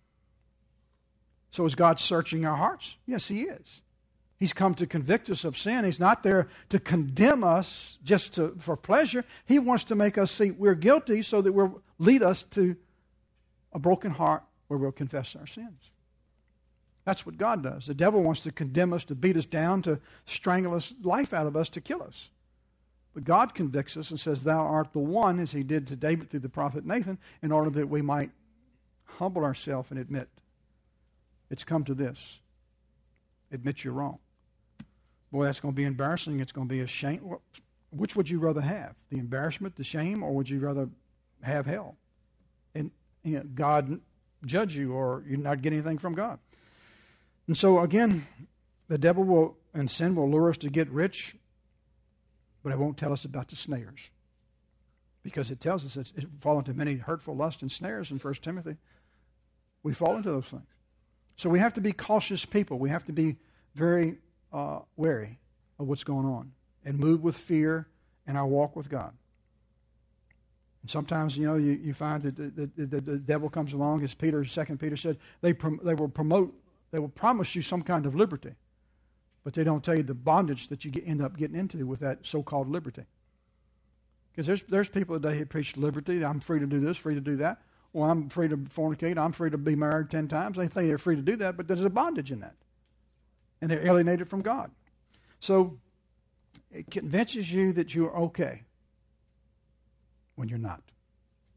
So is God searching our hearts? Yes, He is. He's come to convict us of sin. He's not there to condemn us just for pleasure. He wants to make us see we're guilty so that we'll lead us to a broken heart where we'll confess our sins. That's what God does. The devil wants to condemn us, to beat us down, to strangle us, life out of us, to kill us. But God convicts us and says, thou art the one, as He did to David through the prophet Nathan, in order that we might humble ourselves and admit, it's come to this. Admit you're wrong. Boy, that's going to be embarrassing. It's going to be a shame. Which would you rather have? The embarrassment, the shame, or would you rather have hell? And God judge you, or you not get anything from God. And so again, the devil and sin will lure us to get rich, but it won't tell us about the snares. Because it tells us that it fall into many hurtful lusts and snares in 1 Timothy. We fall into those things. So we have to be cautious people. We have to be very wary of what's going on and move with fear in our walk with God. And sometimes, you find that the devil comes along, as 2 Peter said, they will promise you some kind of liberty, but they don't tell you the bondage that you end up getting into with that so-called liberty. Because there's people today who preach liberty. I'm free to do this, free to do that. Well, I'm free to fornicate. I'm free to be married 10 times. They think they're free to do that, but there's a bondage in that. And they're alienated from God. So it convinces you that you're okay when you're not.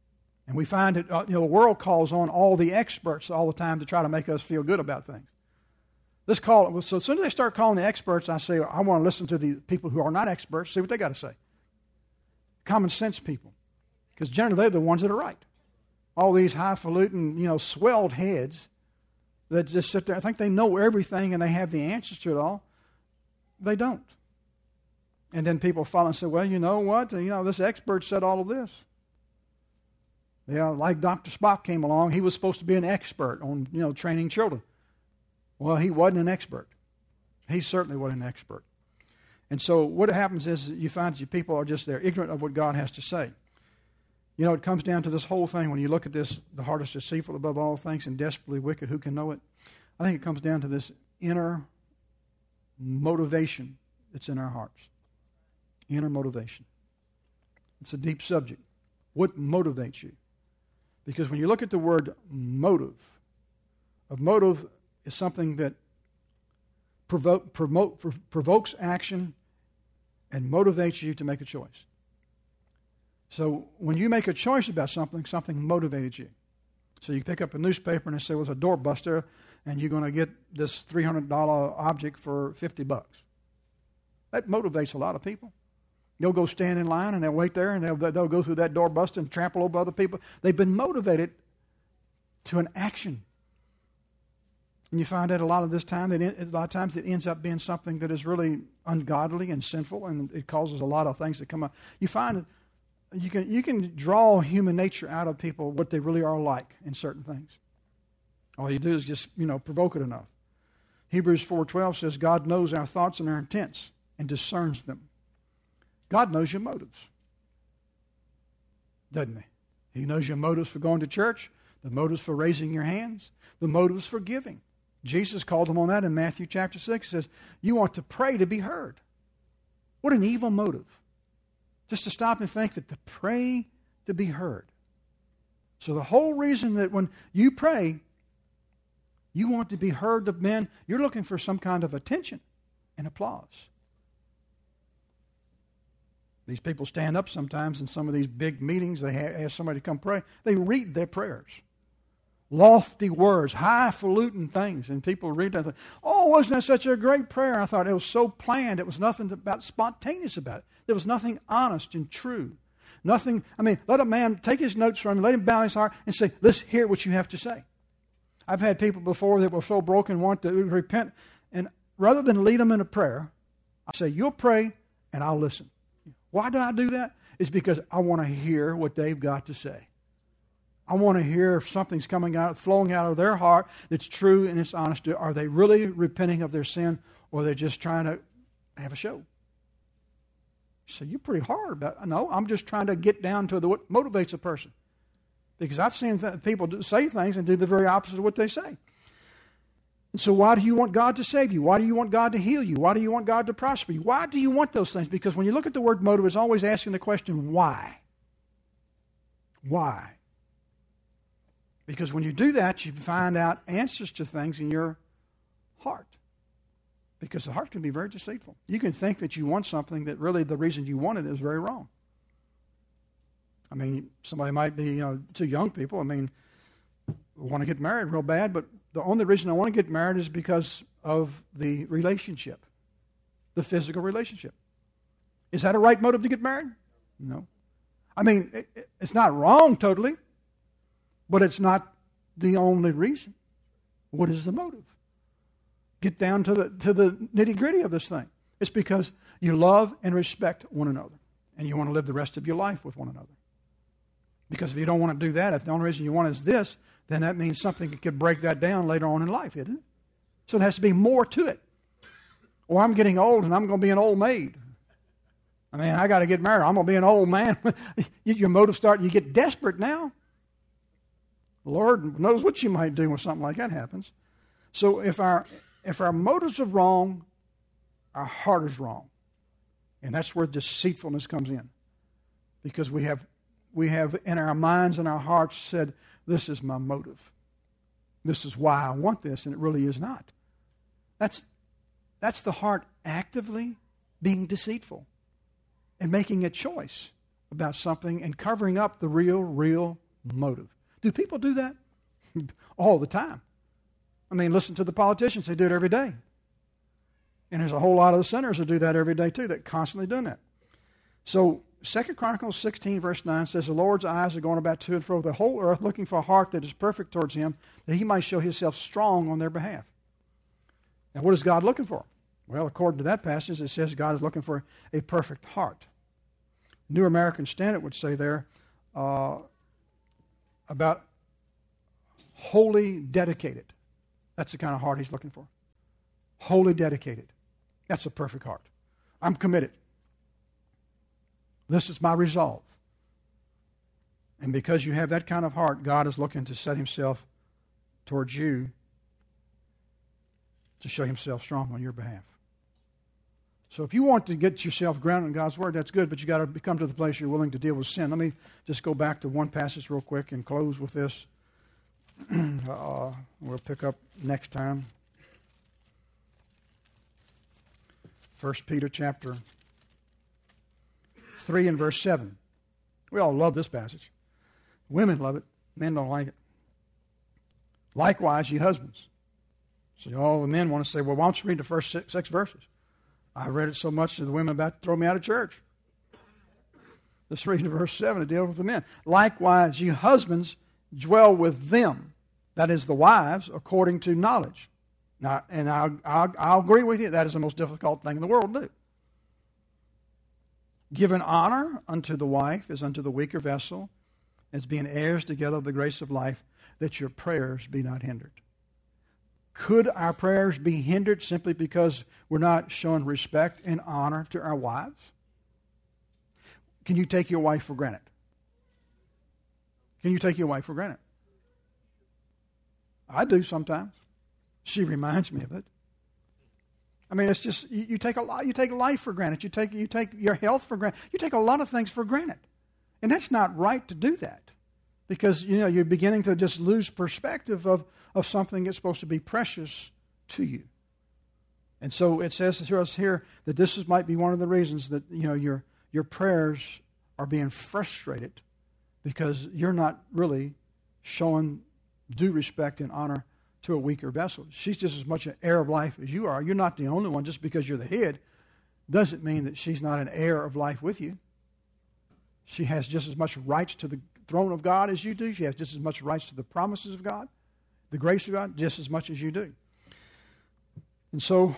And we find that the world calls on all the experts all the time to try to make us feel good about things. So as soon as they start calling the experts, I say, I want to listen to the people who are not experts, see what they got to say. Common sense people. Because generally they're the ones that are right. All these highfalutin, swelled heads that just sit there and think they know everything and they have the answers to it all. They don't. And then people follow and say, well, you know what? This expert said all of this. Yeah, like Dr. Spock came along, he was supposed to be an expert on, training children. Well, he wasn't an expert. He certainly wasn't an expert. And so what happens is that you find that people are just there, ignorant of what God has to say. It comes down to this whole thing. When you look at this, the heart is deceitful above all things and desperately wicked. Who can know it? I think it comes down to this inner motivation that's in our hearts. Inner motivation. It's a deep subject. What motivates you? Because when you look at the word motive, a motive is something that provokes action and motivates you to make a choice. So when you make a choice about something, something motivated you. So you pick up a newspaper and it says, well, it's a doorbuster, and you're going to get this $300 object for $50. That motivates a lot of people. They'll go stand in line and they'll wait there and they'll go through that doorbuster and trample over other people. They've been motivated to an action. And you find that a lot of times it ends up being something that is really ungodly and sinful, and it causes a lot of things to come up. You find that you can draw human nature out of people, what they really are like in certain things. All you do is just provoke it enough. Hebrews 4:12 says God knows our thoughts and our intents and discerns them. God knows your motives, doesn't he? He knows your motives for going to church, the motives for raising your hands, the motives for giving. Jesus called them on that in Matthew chapter 6. He says, you want to pray to be heard. What an evil motive. Just to stop and think that to pray to be heard. So the whole reason that when you pray, you want to be heard of men, you're looking for some kind of attention and applause. These people stand up sometimes in some of these big meetings. They ask somebody to come pray. They read their prayers. Lofty words, highfalutin things. And people read that and think, oh, wasn't that such a great prayer? I thought it was so planned. It was nothing about spontaneous about it. There was nothing honest and true. Nothing, let a man take his notes from him, let him bow his heart and say, let's hear what you have to say. I've had people before that were so broken, want to repent. And rather than lead them in a prayer, I say, you'll pray and I'll listen. Why do I do that? It's because I want to hear what they've got to say. I want to hear if something's flowing out of their heart that's true and it's honest. Are they really repenting of their sin, or are they just trying to have a show? So you're pretty hard about it. No, I'm just trying to get down to what motivates a person. Because I've seen people say things and do the very opposite of what they say. And so why do you want God to save you? Why do you want God to heal you? Why do you want God to prosper you? Why do you want those things? Because when you look at the word motive, it's always asking the question, why? Why? Because when you do that, you find out answers to things in your heart. Because the heart can be very deceitful. You can think that you want something that really the reason you want it is very wrong. Somebody might be, two young people, want to get married real bad, but the only reason I want to get married is because of the relationship, the physical relationship. Is that a right motive to get married? No. It's not wrong totally, but it's not the only reason. What is the motive? Get down to the nitty-gritty of this thing. It's because you love and respect one another, and you want to live the rest of your life with one another. Because if you don't want to do that, if the only reason you want is this, then that means something could break that down later on in life, isn't it? So there has to be more to it. Or I'm getting old and I'm going to be an old maid. I got to get married. I'm going to be an old man. Your motive starts, you get desperate now. The Lord knows what you might do when something like that happens. So if our motives are wrong, our heart is wrong. And that's where deceitfulness comes in. Because we have in our minds and our hearts said, this is my motive. This is why I want this, and it really is not. That's the heart actively being deceitful and making a choice about something and covering up the real motive. Do people do that? All the time. I mean, listen to the politicians. They do it every day. And there's a whole lot of the sinners that do that every day too, that constantly doing that. So 2 Chronicles 16 verse 9 says, the Lord's eyes are going about to and fro the whole earth, looking for a heart that is perfect towards him, that he might show himself strong on their behalf. Now what is God looking for? Well, according to that passage, it says God is looking for a perfect heart. New American Standard would say there about wholly dedicated. That's the kind of heart he's looking for. Wholly dedicated. That's a perfect heart. I'm committed. This is my resolve. And because you have that kind of heart, God is looking to set himself towards you to show himself strong on your behalf. So if you want to get yourself grounded in God's Word, that's good, but you got to come to the place you're willing to deal with sin. Let me just go back to one passage real quick and close with this. We'll pick up next time. 1 Peter chapter 3 and verse 7. We all love this passage. Women love it. Men don't like it. Likewise, ye husbands. So all the men want to say, well, why don't you read the first six verses? I read it so much that the women about to throw me out of church. Let's read verse 7 to deal with the men. Likewise, ye husbands, dwell with them, that is the wives, according to knowledge. Now, and I'll agree with you, that is the most difficult thing in the world to do. Giving honor unto the wife as unto the weaker vessel, as being heirs together of the grace of life, that your prayers be not hindered. Could our prayers be hindered simply because we're not showing respect and honor to our wives? Can you take your wife for granted? Can you take your wife for granted? I do sometimes. She reminds me of it. I mean, it's just you take a lot. You take life for granted. You take your health for granted. You take a lot of things for granted, and that's not right to do that, because you're beginning to just lose perspective of something that's supposed to be precious to you. And so it says to us here that this might be one of the reasons that your prayers are being frustrated, because you're not really showing due respect and honor to a weaker vessel. She's just as much an heir of life as you are. You're not the only one. Just because you're the head doesn't mean that she's not an heir of life with you. She has just as much rights to the throne of God as you do. She has just as much rights to the promises of God, the grace of God, just as much as you do. And so,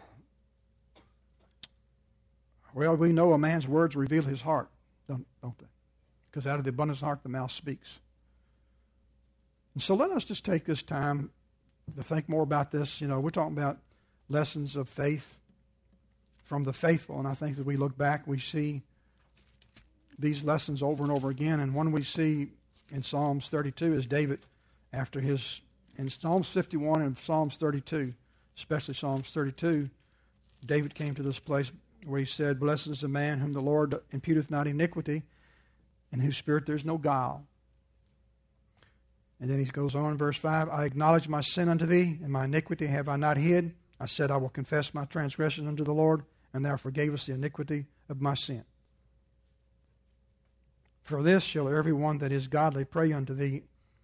well, we know a man's words reveal his heart, don't they? Because out of the abundance of the heart, the mouth speaks. And so let us just take this time to think more about this. We're talking about lessons of faith from the faithful. And I think that we look back, we see these lessons over and over again. And one we see in Psalms 32 is David, in Psalms 51 and Psalms 32, especially Psalms 32, David came to this place where he said, blessed is the man whom the Lord imputeth not iniquity, in whose spirit there is no guile. And then he goes on in verse 5, I acknowledge my sin unto thee, and my iniquity have I not hid. I said, I will confess my transgression unto the Lord, and thou forgavest the iniquity of my sin. For this shall every one that is godly pray unto thee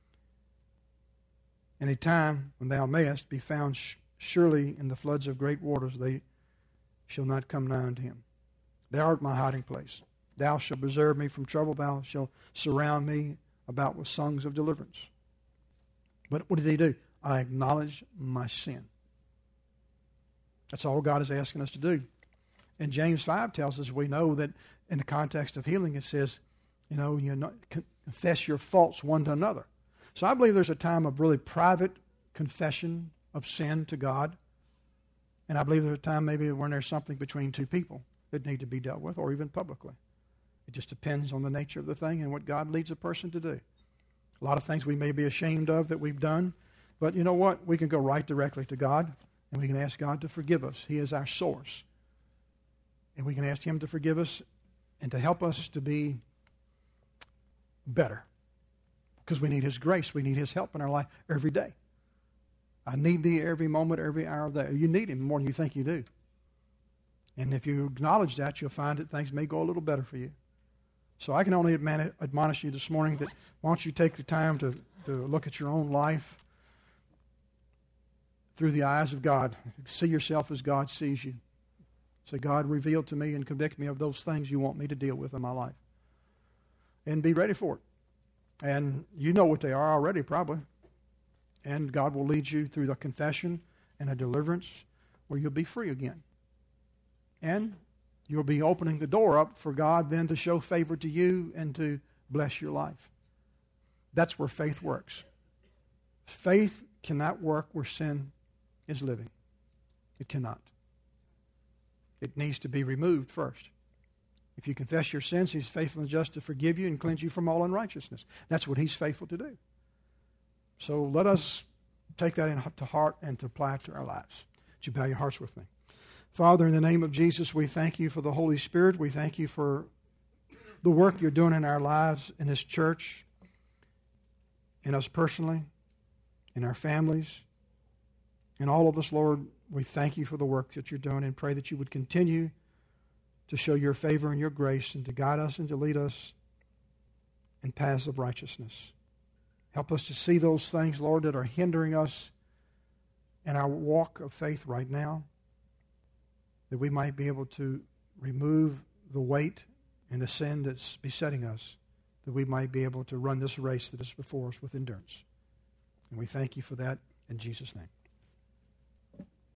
in a time when thou mayest be found surely in the floods of great waters, they shall not come nigh unto him. Thou art my hiding place. Thou shalt preserve me from trouble. Thou shalt surround me about with songs of deliverance. But what did he do? I acknowledge my sin. That's all God is asking us to do. And James 5 tells us, we know that in the context of healing, it says, confess your faults one to another. So I believe there's a time of really private confession of sin to God. And I believe there's a time maybe when there's something between two people that need to be dealt with, or even publicly. It just depends on the nature of the thing and what God leads a person to do. A lot of things we may be ashamed of that we've done, but you know what? We can go right directly to God, and we can ask God to forgive us. He is our source. And we can ask Him to forgive us and to help us to be better, because we need His grace. We need His help in our life every day. I need Thee every moment, every hour of the day. You need Him more than you think you do. And if you acknowledge that, you'll find that things may go a little better for you. So I can only admonish you this morning that why don't you take the time to look at your own life through the eyes of God. See yourself as God sees you. Say, God, reveal to me and convict me of those things you want me to deal with in my life. And be ready for it. And you know what they are already, probably. And God will lead you through the confession and a deliverance where you'll be free again. And you'll be opening the door up for God then to show favor to you and to bless your life. That's where faith works. Faith cannot work where sin is living. It cannot. It needs to be removed first. If you confess your sins, He's faithful and just to forgive you and cleanse you from all unrighteousness. That's what He's faithful to do. So let us take that to heart and to apply it to our lives. Would you bow your hearts with me? Father, in the name of Jesus, we thank you for the Holy Spirit. We thank you for the work you're doing in our lives, in this church, in us personally, in our families, in all of us, Lord. We thank you for the work that you're doing and pray that you would continue to show your favor and your grace and to guide us and to lead us in paths of righteousness. Help us to see those things, Lord, that are hindering us in our walk of faith right now, that we might be able to remove the weight and the sin that's besetting us, that we might be able to run this race that is before us with endurance. And we thank you for that in Jesus' name.